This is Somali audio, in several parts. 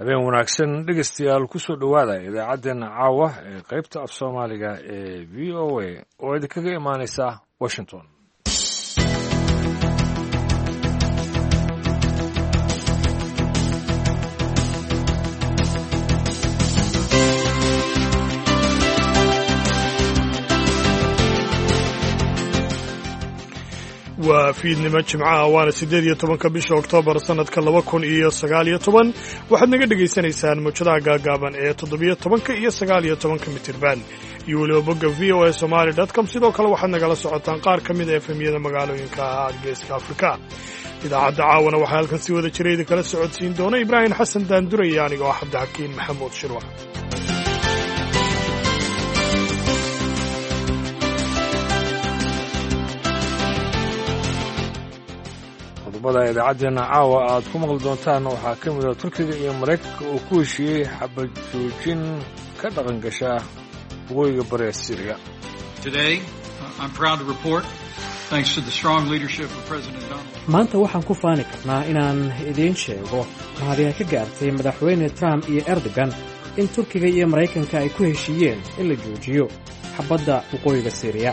habeen wanaagsan dhegaystayaal kusoo dhowaada idaacaddeenna caawa ee qaybta af soomaaliga ee v o a oo idinkaga imaanaysa washington. waa fiidnimo jimcaha waana 18 bisha oktoobar sannadka 2019 waxaad naga dhegaysanaysaan muujadaha gaagaaban ee 17 iyo 19 mitirban iyo weliba bogga v o a somali.com sidoo kale waxaad nagala socotaan qaar ka mid a efemyada magaalooyinka geeska afrika. idaacadda caawana waxaa halkan si wada jira idinkala socodsiin doona ibraahim xasan daanduraya aniga oo cabdixakiin maxamuud shirwac. qodobada idaacaddeena caawa aad ku maqli doontaan waxaa ka mid a turkiga iyo maraykanka oo ku heshiiyey xabad joojin ka dhaqan gasha waqooyiga bari ee Syria. maanta waxaan ku faani karnaa inaan idiin sheego mahadiya ka gaartay madaxweyne Trump iyo Erdogan in Turkiga iyo Maraykanka ay ku heshiiyeen in la joojiyo xabadda waqooyiga Syria.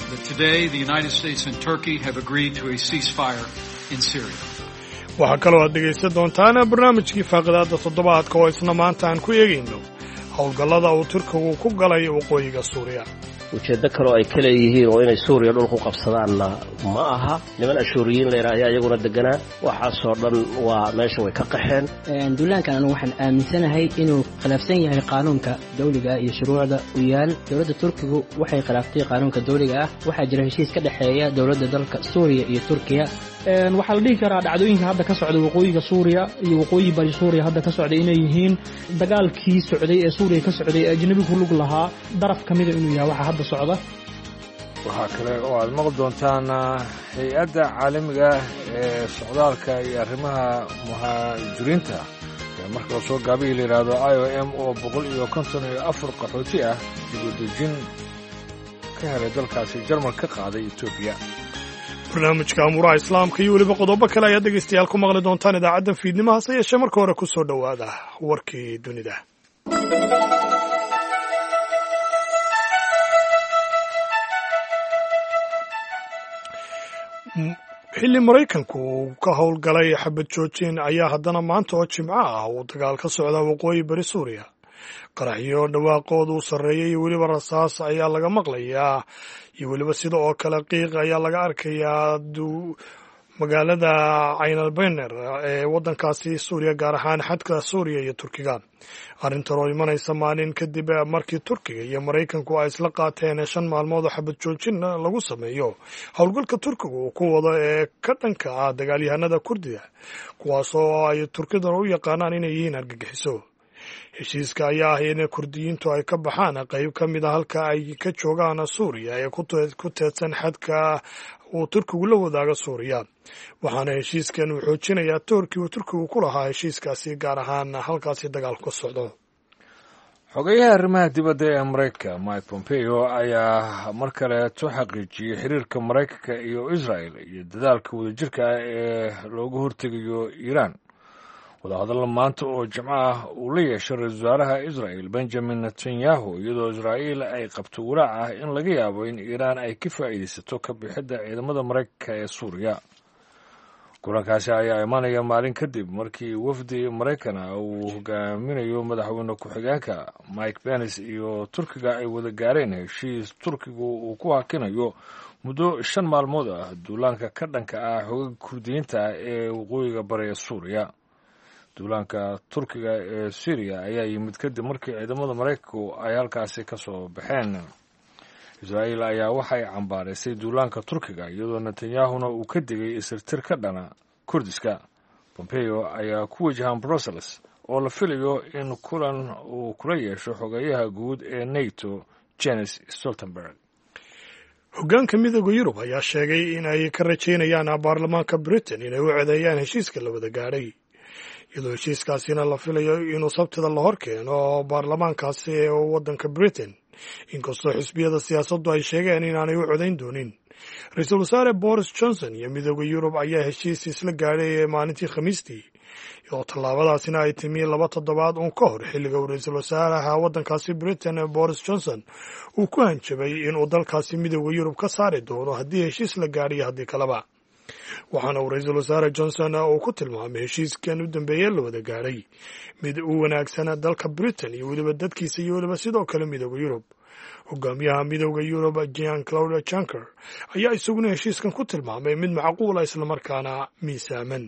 waxaa kaloo aad dhegaysan doontaan barnaamijkii faaqidaadda toddobaadka oo isna maanta aan ku eegayno howlgallada uu turkigu ku galay waqooyiga suuriya. ujeeddo kaloo ay ka leeyihiin oo inay suuriya dhulku qabsadaanna ma aha. niman ashuuriyiin la yidhaah ayaa iyaguna deganaa. waxaasoo dhan waa meesha way ka qaxeen. duulaankan anu waxaan aaminsanahay inuu khilaafsan yahay qaanuunka dawliga iyo shuruucda u yaal. dowladda turkigu waxay khilaaftay qaanuunka dawliga ah. waxaa jira heshiis ka dhexeeya dowladda dalka suuriya iyo turkiya. waxaa la dhihi karaa dhacdooyinka hadda ka socda waqooyiga suuriya iyo waqooyi bari suuriya hadda ka socday inay yihiin dagaalkii socday ee suuriya ka socday ee ajnabi ku lug lahaa daraf ka mida inuu yahay waxa hadda socda. waxaa kale oo aad maqli doontaan hay-adda caalamiga ee socdaalka iyo arrimaha muhaajiriinta ee marka la soo gaabiyi la yidhaahdo IOM oo 154 qaxooti ah dibudejin ka helay dalkaasi Jarmal ka qaaday Ethiopia. barnaamijka amuuraha islaamka iyo weliba qodobo kale ayaad dhegaystayaal ku maqli doontaan idaacaddan fiidnimo hase yeeshee marka hore ku soo dhowaada warkii dunida. xilli maraykanku uu ka howlgalay xabad joojin ayaa haddana maanta oo jimco ah uu dagaal ka socda waqooyi bari suuriya. qaraxyo dhawaaqoodu sarreeyay iyo weliba rasaas ayaa laga maqlayaa iyo weliba sida oo kale qiiq ayaa laga arkayaa magaalada caynalbener ee waddankaasi suuriya gaar ahaan xadka suuriya iyo turkiga. arrintan oo imanaysa maalin kadib markii turkiga iyo maraykanku ay isla qaateen 5 maalmood oo xabad joojin lagu sameeyo howlgalka turkiga uu ku wado ee ka dhanka ah dagaalyahanada kurdiga kuwaasoo ay turkidana u yaqaanaan inay yihiin argagixiso. heshiiska ayaa ah in kurdiyiintu ay ka baxaan qayb ka mid a halka ay ka joogaan suuriya ee ku teedsan xadka uu turkigu la wadaaga suuriya. waxaana heshiiskan uu xoojinayaa toorkii uu turkigu ku lahaa heshiiskaasi gaar ahaan halkaasi dagaalku ka socdo. xogeyaha arrimaha dibadda ee maraykanka Mike Pompeo ayaa mar kaleeto xaqiijiyey xiriirka maraykanka iyo Israel iyo dadaalka wadajirka ah ee looga hortegayo Iiraan. wadahadalla maanta oo jimco ah uu la yeeshay ra-iisul wasaaraha Israel Benjamin Netanyahu iyadoo Israa'iil ay qabto walaac ah in laga yaabo in Iiraan ay ka faa'iidaysato ka bixidda ciidamada Maraykanka ee Suuriya. kulankaasi ayaa imanaya maalin kadib markii wafdi Maraykan ah uu hogaaminayo madaxweyne ku-xigeenka Mike Pence iyo Turkiga ay wada gaareen heshiis Turkigu uu ku hakinayo muddo 5 maalmood ah duulaanka ka dhanka ah xoogagga kurdiyiinta ee waqooyiga bari ee Suuriya. duulaanka turkiga ee Syria ayaa yimid kadib markii ciidamada Maraykanku ay halkaasi ka soo baxeen. Israa'iil ayaa waxay cambaaraysay duulaanka turkiga iyadoo Netanyahuna uu ka digay isirtir ka dhana Kurdiska. Pompeo ayaa ku wajahan Brussels oo la filayo in kulan uu kula yeesho xogayaha guud ee NATO Jens Stoltenberg. hoggaanka midowda Yurub ayaa sheegay in ay ka rajaynayaan baarlamaanka Britain inay u codeeyaan heshiiska la wada gaadhay, iyadoo heshiiskaasina la filayo inuu sabtida la hor keeno baarlamaankaasi ee waddanka Britain inkastoo xisbiyada siyaasaddu ay sheegeen inaanay u codayn doonin. ra-iisul wasaare Boris Johnson iyo midowda Yurub ayaa heshiis isla gaadhay maalintii Khamiistii iyadoo tallaabadaasina ay timi 2 toddobaad uun ka hor xilliga uu ra-iisul wasaaraha waddankaasi Britain Boris Johnson uu ku hanjabay inuu dalkaasi midowda Yurub ka saari doono haddii heshiis la gaadhiyo haddii kaleba. waxaana uu ra-iisul wasaare Johnson uu ku tilmaamay heshiiskan u dambeeyey la wada gaadhay mid u wanaagsan dalka Britain iyo weliba dadkiisa iyo weliba sidoo kale midowda Yurub. hogaamiyaha midowda Yurub Jean-Claude Juncker ayaa isaguna heshiiskan ku tilmaamay mid macquul ah isla markaana miisaaman.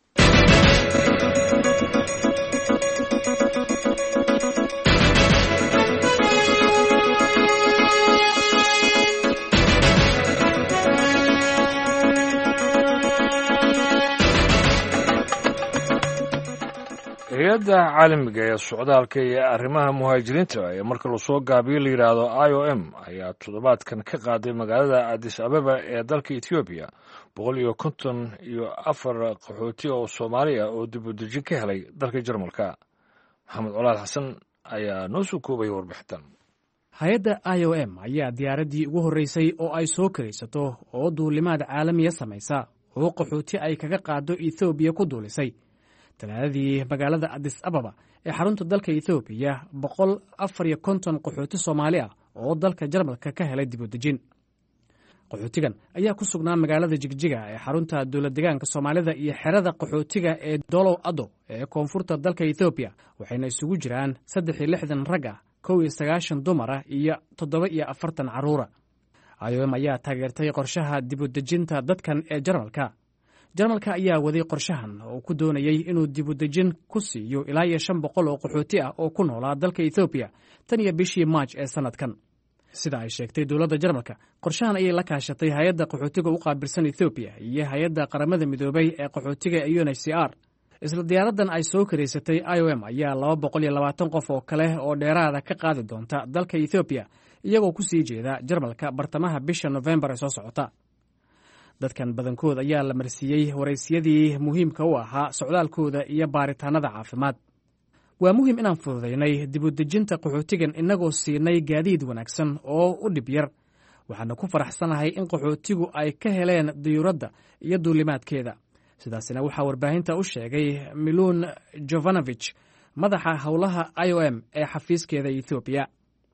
hay-adda caalamiga ee socdaalka iyo arrimaha muhaajiriinta ee marka lasoo gaabiyo la yidhaahdo IOM ayaa toddobaadkan ka qaaday magaalada Addis Ababa ee dalka Ethiopia 154 qaxooti oo Soomaali ah oo dib u dejin ka helay dalka Jarmalka. Maxamed Colaad Xasan ayaa noo soo koobay warbixintan. hay-adda IOM ayaa diyaaraddii ugu horreysay oo ay soo karaysato oo duulimaad caalamiya samaysa oo qaxooti ay kaga qaado Ethiopia ku duulisay talaadadii magaalada Addis Ababa ee xarunta dalka Ethiopia 154 qaxooti Soomaali ah oo dalka Jarmalka ka helay dib u dejin. qaxootigan ayaa ku sugnaa magaalada Jigjiga ee xarunta dowlad deegaanka Soomaalida iyo xerada qaxootiga ee Dolow Ado ee koonfurta dalka Ethiopia, waxayna isugu jiraan 63 rag ah, 91 dumar ah iyo 47 carruur ah. IOM ayaa taageertay qorshaha dib u dejinta dadkan ee Jarmalka ayaa waday qorshahan oo ku doonayay inuu dib u dejin ku siiyo ilaa 500 oo qaxooti ah oo ku noolaa dalka Ethiopia tan iyo bishii March ee sanadkan. sida ay sheegtay dowladda Jarmalka, qorshahan ayay la kaashatay hay'adda qaxootiga u qaabilsan Ethiopia iyo hay'adda qaramada midoobay ee qaxootiga UNHCR. isla diyaaraddan ay soo karaysatay IOM ayaa 220 qof oo kale oo dheeraada ka qaadi doonta dalka Ethiopia iyagoo ku sii jeeda Jarmalka bartamaha bisha November ee soo socota. dadkan badankooda ayaa la marsiiyey waraysiyadii muhiimka u ahaa socdaalkooda iyo baaritaanada caafimaad. waa muhiim inaan fududaynay dib u dejinta qaxootigan inagoo siinay gaadiid wanaagsan oo u dhib yar. waxaana ku faraxsanahay in qaxootigu ay ka heleen diyuuradda iyo duulimaadkeeda. sidaasina waxaa warbaahinta u sheegay Milun Jovanovic, madaxa howlaha IOM ee xafiiskeeda Ethiopia.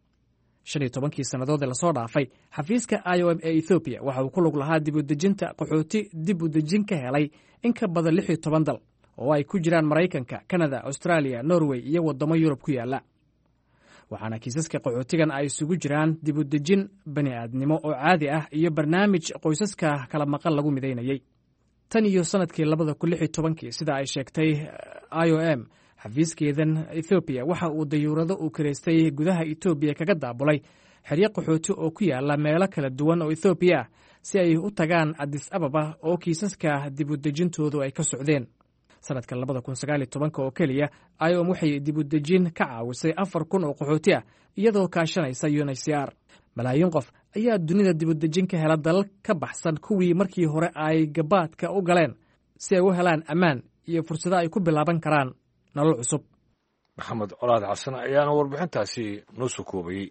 15 sannadood ee lasoo dhaafay, xafiiska IOM ee Ethiopia waxa uu ku lug lahaa dib u dejinta qaxooti dib u dejin ka helay in ka badan 16 dal oo ay ku jiraan Maraykanka, Canada, Australia, Norway iyo wadamo Yurub ku yaala. waxaana kiisaska qaxootigan ay isugu jiraan dib u dejin bani'aadnimo oo caadi ah iyo barnaamij qoysaska kala maqan lagu midaynayay. tan iyo sanadkii 2016 sida ay sheegtay IOM, xafiiskeedan Ethiopia waxa uu dayuurado u kareystay gudaha Ethiopia kaga daabulay xeryo qaxooti oo ku yaala meelo kala duwan oo Ethiopia ah si ay u tagaan Addis Ababa oo kiisaska dib u dejintoodu ay ka socdeen. sanadka 2019 oo keliya IOM waxay dib u dejin ka caawisay 4,000 oo qaxooti ah iyadoo kaashanaysa UNHCR. malaayiin qof ayaa dunida dib u dejin ka hela dalal ka baxsan kuwii markii hore ay gabaadka u galeen si ay u helaan ammaan iyo fursado ay ku bilaaban karaan nolol cusub. Maxamed Colaad Xasan ayaana warbixintaasi noo soo koobayay.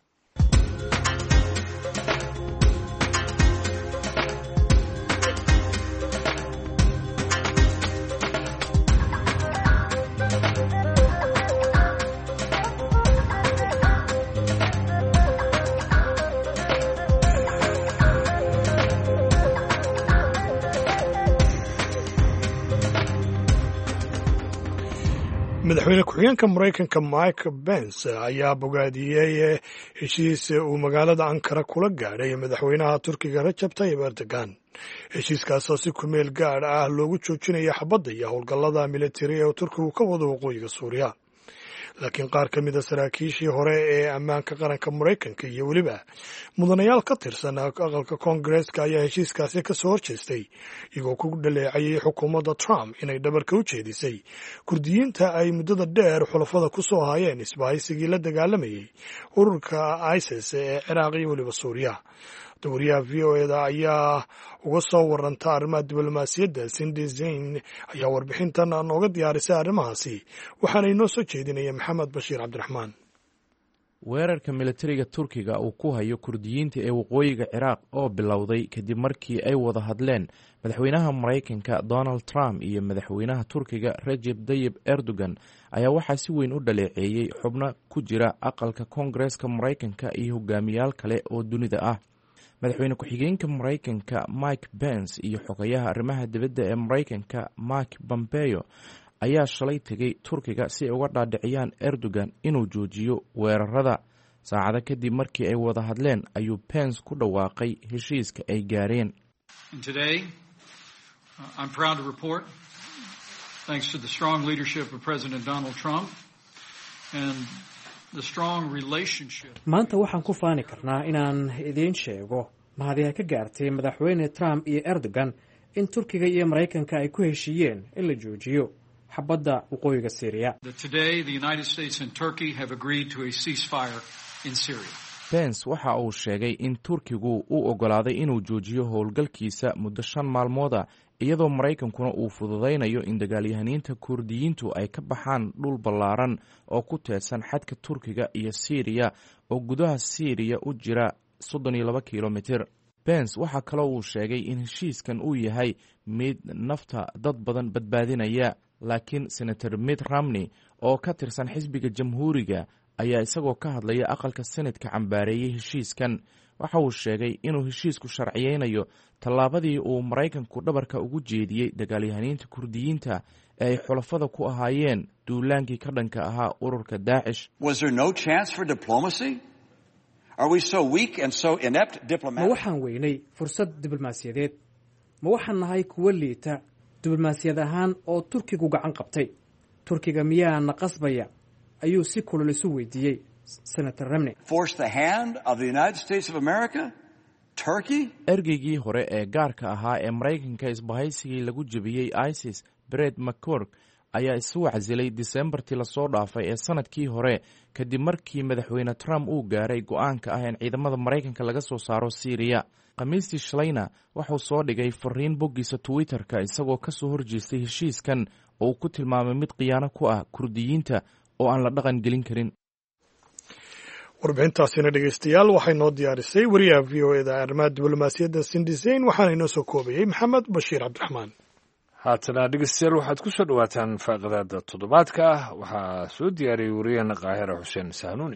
madaxweyne ku-xigeenka Maraykanka Mike Pence ayaa bogaadiyey heshiis uu magaalada Ankara kula gaadhay madaxweynaha Turkiga Recep Tayyip Erdogan. heshiiskaasoo si ku meel gaadh ah loogu joojinayo xabadda iyo howlgallada militari ee Turkigu ka wado waqooyiga Suuriya. laakiin qaar ka mid a saraakiishii hore ee ammaanka qaranka Maraykanka iyo weliba mudanayaal ka tirsan aqalka Koongareeska ayaa heshiiskaasi ka soo horjeestay iyagoo ku dhaleecayay xukuumadda Trump inay dhabarka u jeedisay Kurdiyiinta ay muddada dheer xulafada ku soo hayeen isbahaysigii la dagaalamayay ururka ISIS ee Ciraaq iyo weliba Suuriya. dowriyaha VOA-da ayaa uga soo waranta arrimaha diblomaasiyadda Cindy Zain ayaa warbixintan nooga diyaarisay arrimahaasi waxaana inoo soo jeedinaya Maxamed Bashiir Cabdiraxmaan. weerarka militariga turkiga uu ku hayo kurdiyiinta ee waqooyiga ciraaq oo bilowday kadib markii ay wada hadleen madaxweynaha maraykanka Donald Trump iyo madaxweynaha turkiga Recep Tayyip Erdogan ayaa waxaa si weyn u dhaleeceeyey xubno ku jira aqalka koongareeska maraykanka iyo hogaamiyaal kale oo dunida ah. madaxweyne ku-xigeenka maraykanka Mike Pence iyo xogayaha arrimaha dibadda ee maraykanka Mike Pompeo ayaa shalay tegay turkiga si ay uga dhaadhiciyaan Erdogan inuu joojiyo weerarada. saacado kadib markii ay wada hadleen ayuu Pence ku dhawaaqay heshiiska ay gaareen. Today, I'm proud to report, thanks to the strong leadership of President Donald Trump and the strong relationship. maanta waxaan ku faani karnaa inaan idiin sheego mahadiya ka gaartay madaxweyne Trump iyo Erdogan in Turkiga iyo Maraykanka ay ku heshiiyeen in la joojiyo xabadda waqooyiga Syria. Today, the United States and Turkey have agreed to a ceasefire in Syria. Pence waxa uu sheegay in Turkigu uu ogolaaday inuu joojiyo howlgalkiisa muddo 5 maalmooda iyadoo Maraykankuna uu fududeynayo in dagaalyahaniinta Kurdiyiintu ay ka baxaan dhul ballaaran oo ku teedsan xadka Turkiga iyo Syria oo gudaha Syria u jira 32 kilomitir. Pence waxa kale uu sheegay in heshiiskan uu yahay mid nafta dad badan badbaadinaya, laakiin Senator Mitt Romney oo ka tirsan xisbiga Jamhuuriga ayaa isagoo ka hadlaya aqalka Senatka cambaareeyay heshiiskan. waxa uu sheegay inuu heshiisku sharciyeynayo tallaabadii uu Maraykanku dhabarka ugu jeediyey dagaalyahaniinta Kurdiyiinta ee ay xulafada ku ahaayeen duulaankii ka dhanka ahaa ururka Daesh. Was there no chance for diplomacy? Are we so weak and so inept ma diplomatically? waxaan weynay fursad diblomaasiyadeed, ma waxaan nahay kuwa liita diblomaasiyad ahaan oo Turkigu gacan qabtay. Turkiga miyaana qasbaya ayuu si kulul isu weydiiyey Senator Romney. Force the hand of the United States of America? Turkey? ergeygii hore ee gaarka ahaa ee Maraykanka isbahaysigii lagu jabiyey ISIS Brett McCurk ayaa isu wacsilay Decembertii la soo dhaafay ee sanadkii hore kadib markii madaxweyne Trump uu gaaray go'aanka ah in ciidamada Maraykanka laga soo saaro Syria. Khamiistii shalayna wuxuu soo dhigay fariin boggiisa Twitter-ka isagoo ka soo horjeestay heshiiskan oo uu ku tilmaamay mid khiyaano ku ah Kurdiyiinta oo aan la dhaqan gelin karin. warbixintaasina dhegeystayaal waxay noo diyaarisay wariyaha VOA-da arrimaha diblomaasiyadda Cindy Zayn waxaana inoo soo koobayay Maxamed Bashiir Cabdiraxmaan. haatana dhegeystayaal waxaad ku soo dhawaataan faaqadaada toddobaadka waxaa soo diyaariyey wariyaheenna Qaahira Xuseen Sahnuuni.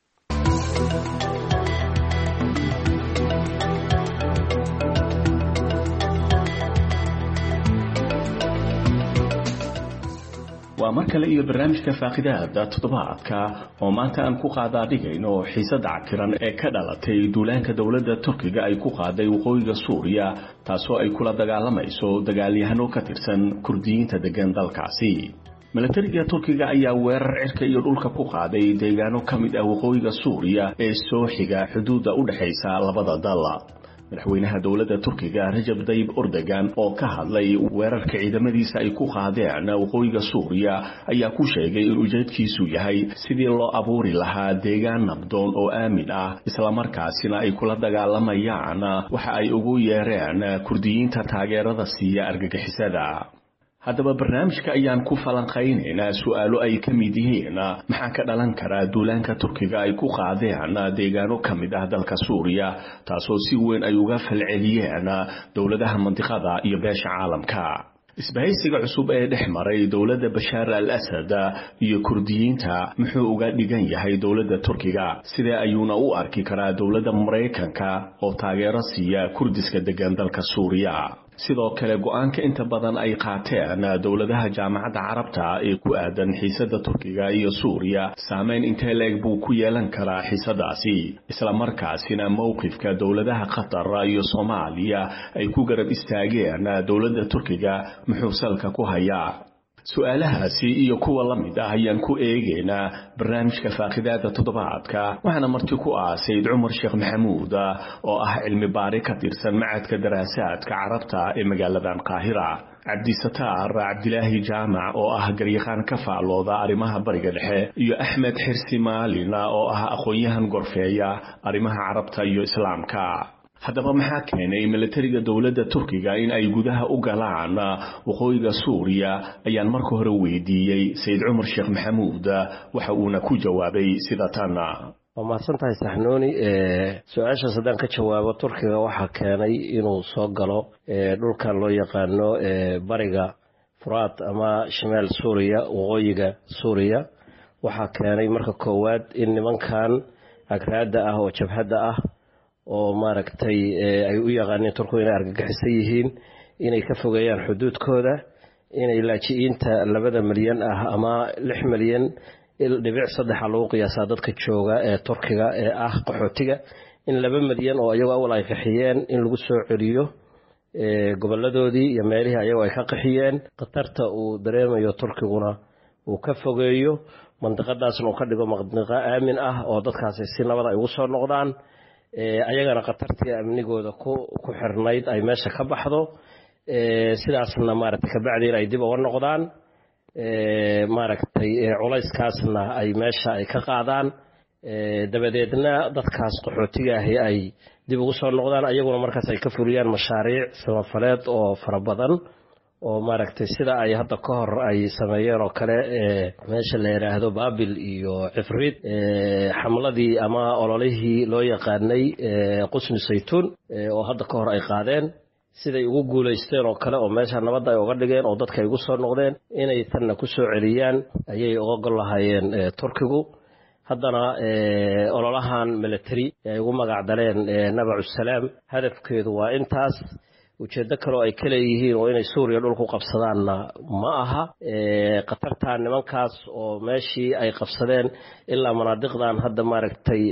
waa mar kale iyo barnaamijka faaqidaada toddobaadka oo maanta aan ku qaadaa dhigayno xiisada cakiran ee ka dhalatay duulaanka dowladda Turkiga ay ku qaaday waqooyiga Suuriya taasoo ay kula dagaalamayso dagaalyahano ka tirsan Kurdiyiinta degan dalkaasi. militariga Turkiga ayaa weerar cirka iyo dhulka ku qaaday deegaano ka mid ah waqooyiga Suuriya ee soo xiga xuduudda u dhaxaysa labada dal. madaxweynaha dowladda Turkiga Recep Tayyip Erdogan oo ka hadlay weerarka ciidamadiisa ay ku qaadeen waqooyiga Suuriya ayaa ku sheegay in ujeedkiisu yahay sidii loo abuuri lahaa deegaan nabdoon oo aamin ah isla markaasina ay kula dagaalamayaan waxa ay ugu yeereen Kurdiyiinta taageerada siiya argagixisada. haddaba barnaamijka ayaan ku falanqaynaynaa su'aalo ay ka mid yihiin maxaa ka dhalan kara duulaanka Turkiga ay ku qaadeen deegaano ka mid ah dalka Suuriya taasoo si weyn ay uga falceliyeen dowladaha mantiqada iyo beesha caalamka. isbahaysiga cusub ee dhex maray dowladda Bashar al-Assad iyo Kurdiyiinta muxuu uga dhigan yahay dowladda Turkiga sidee ayuuna u arki karaa dowladda Maraykanka oo taageero siiya Kurdiska degan dalka Suuriya. sidoo kale go'aanka inta badan ay qaateen dowladaha jaamacadda Carabta ee ku aadan xiisada Turkiga iyo Suuriya saameyn intee leeg buu ku yeelan karaa xiisadaasi isla markaasina mowqifka dowladaha Qatar iyo Soomaaliya ay ku garab istaageen dowladda Turkiga muxuu salka ku hayaa. su'aalahaasi iyo kuwa la mid ah ayaan ku eegaynaa barnaamijka faaqidaada toddobaadka waxaana marti ku ah Sayd Cumar Sheekh Maxamuud oo ah cilmi baare ka tirsan macadka daraasaadka Carabta ee magaalada Qaahira, Cabdisataar Cabdilaahi Jaamac oo ah garyaqaan ka faalooda arrimaha bariga dhexe iyo Axmed Xirsi Maalin oo ah aqoon-yahan gorfeeya arrimaha Carabta iyo Islaamka. haddaba maxaa keenay militariga dowladda Turkiga in ay gudaha u galaan waqooyiga Suuriya ayaan marka hore weydiiyey Sayd Cumar Sheekh Maxamuud waxa uuna ku jawaabay sida tan. waa mahadsantahay saxnuuni. su-aashaas haddaan ka jawaabo, turkiga waxaa keenay inuu soo galo dhulkan loo yaqaano bariga furaad ama shimaal suuriya, waqooyiga suuriya. waxaa keenay marka koowaad in nimankan agraada ah oo jabhadda ah oo maaragtay ay u yaqaaneen turkigu inay argagixisan yihiin, inay ka fogeeyaan xuduudkooda, inay laaji'iinta 2 milyan ah ama 6 milyan dhibic 3 lagu qiyaasaa dadka jooga ee turkiga ee ah qaxootiga, in 2 milyan oo ayagu awal ay qaxiyeen in lagu soo celiyo goboladoodii iyo meelihii ayagu ay ka qaxiyeen. khatarta uu dareemayo turkiguna uu ka fogeeyo mandiqadaasna uu ka dhigo mandiqo aamin ah oo dadkaasi si nabad ay ugu soo noqdaan, ayagana khatartii amnigooda ku xirnayd ay meesha ka baxdo, sidaasna maaragtay kabacdiina ay dib uga noqdaan, maaragtay culayskaasna ay meesha ay ka qaadaan, dabadeedna dadkaas qaxootiga ahi ay dib ugu soo noqdaan, ayaguna markaas ay ka fuliyaan mashaariic samafaleed oo fara badan oo maaragtay sida ay hadda ka hor ay sameeyeen oo kale meesha la yiraahdo Baabil iyo Cifriid, xamladii ama ololihii loo yaqaanay Qusni Saytuun oo hadda ka hor ay qaadeen, siday ugu guuleysteen oo kale oo meesha nabadda ay uga dhigeen oo dadka ay ugu soo noqdeen inay tanna ku soo celiyaan ayay uga gol lahaayeen turkigu. haddana ololahan military ay ugu magac daleen Nabacu Salaam, hadafkeedu waa intaas. ujeeddo kaloo ay ka leeyihiin oo inay Suuriya dhulku qabsadaanna ma aha. qatarta nimankaas oo meeshii ay qabsadeen ilaa manaadiqdan hadda maaragtay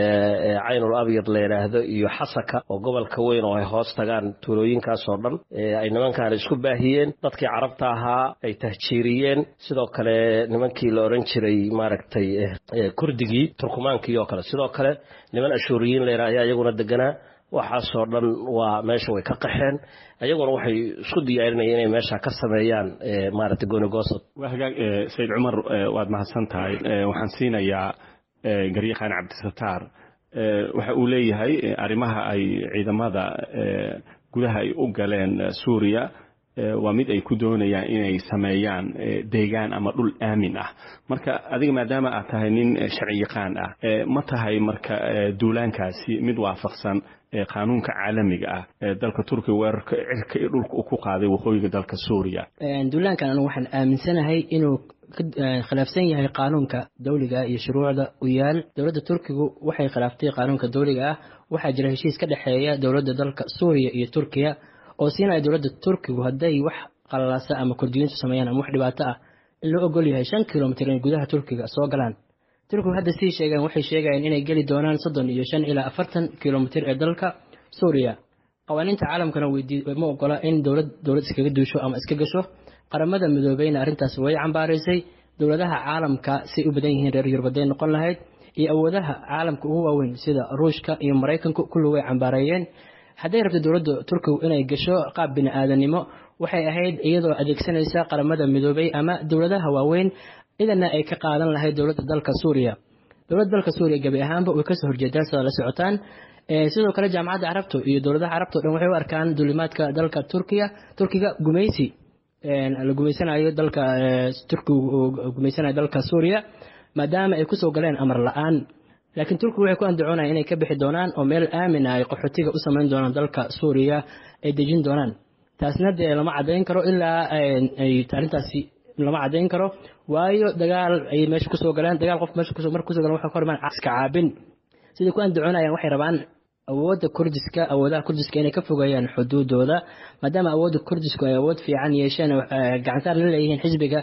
Caynul Abyad la yiraahdo iyo Xasaka oo gobolka weyn oo ay hoos tagaan tuulooyinkaas oo dhan ay nimankan isku baahiyeen, dadkii carabta ahaa ay tahjiiriyeen, sidoo kale nimankii la oran jiray maaragtay kurdigii turkumaankii oo kale, sidoo kale niman ashuuriyiin la yiraahdo ayaguna deganaa. waxaasoo dhan waa meesha way ka qaxeen, ayaguna waxay isku diyaarinayeen inay meesha ka sameeyaan maaragtay goonigoosad. waa hagaag Sayid Cumar, waad mahadsan tahay. waxaan siinayaa garyaqaan Cabdisataar. waxa uu leeyahay arrimaha ay ciidamada gudaha ay u galeen Suuriya waa mid ay ku doonayaan inay sameeyaan deegaan ama dhul aamin ah. marka adiga maadaama aad tahay nin sharci yaqaan ah, ma tahay marka duulaankaasi mid waafaqsan qaanuunka caalamiga ah ee dalka Turkiga weerarka cirka iyo dhulka uu ku qaaday waqooyiga dalka Suuriya? duulaankan anigu waxaan aaminsanahay inuu khilaafsan yahay qaanuunka dawliga iyo shuruucda u yaal. dowladda Turkigu waxay khilaaftay qaanuunka dawliga ah. waxaa jira heshiis ka dhaxeeya dowladda dalka Suuriya iyo Turkiga oo siinaya dowladda Turkigu hadday wax qalalaasa ama kurdiyiintu sameeyaan ama wax dhibaato ah in loo ogol yahay 5 kilomitir in gudaha Turkiga soo galaan. Turkigu hadda sii sheegaan waxay sheegayaan inay gali doonaan 35 ilaa 40 kilomitir ee dalka Suuriya. qawaaniinta caalamkana ma ogola in dowlad iskaga duusho ama iska gasho. qaramada midoobeyna arrintaas way cambaaraysay. dowladaha caalamka si u badan yihiin reer Yurub ay noqon lahayd iyo awoodaha caalamka ugu waaweyn sida Ruushka iyo Mareykanku kullu way cambaarayeen. hadday rabto dowladda Turkiga inay gasho qaab bini'aadanimo waxay ahayd iyadoo adeegsanaysa qaramada midoobay ama dowladaha waaweyn, idana ay ka qaadan lahayd dowladda dalka Suuriya. dowladda dalka Suuriya gabi ahaanba way ka soo horjeedaan sida la socotaan. sidoo kale jaamacadda carabta iyo dowladaha carabta dhan waxay u arkaan duulimaadka dalka Turkiga gumaysi la gumaysanayo dalka Turkiga gumaysanayo dalka Suuriya maadaama ay ku soo galeen amar la'aan. laakiin Turkigu waxay ku andacoonayaan inay ka bixi doonaan oo meel aamin ah ay qaxootiga u sameyn doonaan dalka Suuriya ay dejin doonaan. taasna dee lama cadeyn karo ilaa ay arrintaasi lama cadeyn karo, waayo dagaal ay meesha ku soo galeen. dagaal qof meesha ku soo markuu soo galeen waxa ka hormaan iska caabin. sidii ku andacoonayaan waxay rabaan awoodaha kurdiska inay ka fogeeyaan xuduudooda, maadaama awoodda kurdisku ay awood fiican yeesheen gacantaar la leeyihiin xisbiga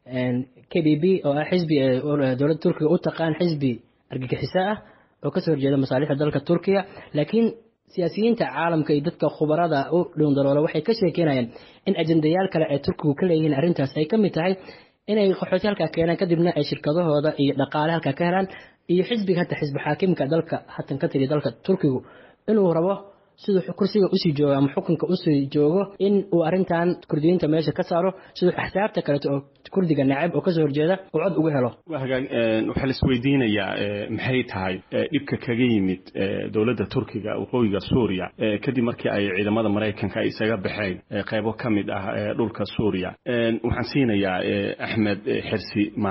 KDP oo ah xisbi dowladda Turkiga u taqaan xisbi argagixiso ah oo ka soo horjeeda masaalixda dalka Turkiga. laakiin siyaasiyiinta caalamka iyo dadka khubarada u dhundaloola waxay ka sheekeynayaan in ajendayaal kale ay Turkigu ka leeyihiin arrintaas ay ka mid tahay inay qaxooti halka keenaan kadibna ay shirkadahooda iyo dhaqaale halka ka helaan, iyo xisbiga hata xisbi xaakimka dalka hatan ka tiri dalka Turkigu inuu rabo sidoo kursiga u sii joogo ama xukunka u sii joogo in uu arrintan kurdiyiinta meesha ka saaro sidoo axsaabta kale oo kurdiga nacab oo ka soo horjeeda uu cod uga helo. waxa la isweydiinayaa maxay tahay dhibka kaga yimid dowladda Turkiga waqooyiga Suuriya kadib markii ay ciidamada Mareykanka ay isaga baxeen qaybo ka mid ah dhulka Suuriya. waxaan siinayaa Axmed Xirsi Maali.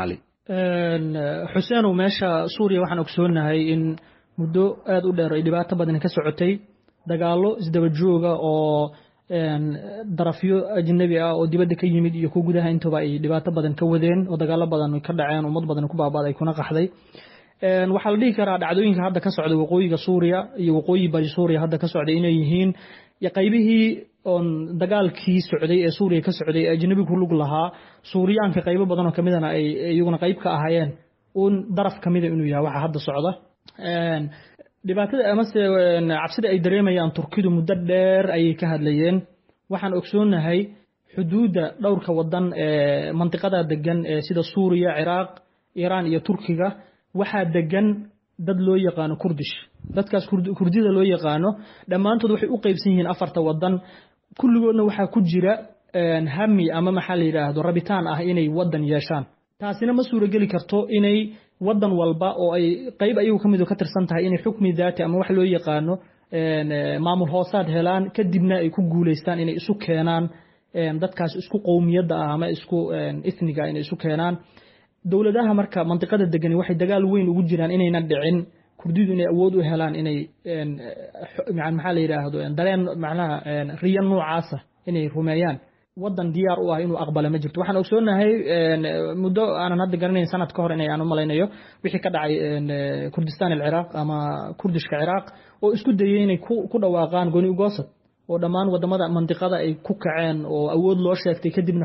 xuseen meesha Suuriya waxaan ogsoonahay in muddo aad u dheer ay dhibaato badan ka socotay dagaalo isdaba jooga oo darafyo ajnabi ah oo dibadda ka yimid iyo ku gudaha intaba ay dhibaato badan ka wadeen oo dagaalo badan ka dhaceen ummad badan ku baabaaday kuna qaxday waxa la dhihi karaa dhacdooyinka hadda ka socda waqooyiga Suuriya iyo waqooyi bari Suuriya hadda ka socda inay yihiin qaybihii on dagaalkii socday ee Suuriya ka socday ajnabi ku lug lahaa Suuriyaanka qaybo badan oo kamidana ay iyaguna qayb ka ahaayeen oo daraf kamida inuu yahay waxa hadda socda dhibaatada ama cabsida ay dareemayaan Turkidu muddo dheer ay ka hadlayeen waxaan ogsoonahay xuduudda dhowrka wadan ee mantiqada degan sida Suuriya, Ciraaq, Iran iyo Turkiga waxa degan dad loo yaqaan Kurdish dadkaas Kurdida loo yaqaano dhamaantood waxay u qaybsan yihiin afarta wadan kulligoodna waxa ku jira hami ama maxaa la yiraahdo rabitaan ah inay wadan yeeshaan taasina ma suuragali karto inay wadan walba oo ay qayb ayagu kamid ka tirsan tahay inay xukmi daati ama wax loo yaqaano maamul hoosaad helaan kadibna ay ku guuleystaan inay isu keenaan dadkaas isku qowmiyada ah ama isku ethniga inay isu keenaan dawladaha marka mantiqada degan waxay dagaal weyn ugu jiraan inayna dhicin Kurdidu inay awood u helaan inay maxaa la yiraahdo dareen macnaha riyo noocaas inay rumeeyaan wadan diyaar u ah inuu aqbalo ma jirto waxaan ogsoonahay muddo aanan hadda garanayn sanad ka hor inay aan u malaynayo wixii ka dhacay Kurdistan al-Iraq ama Kurdishka Iraq oo isku dayay inay ku dhawaaqaan gooni ugoosad oo dhammaan wadamada mantiqada ay ku kaceen oo awood loo sheegtay kadibna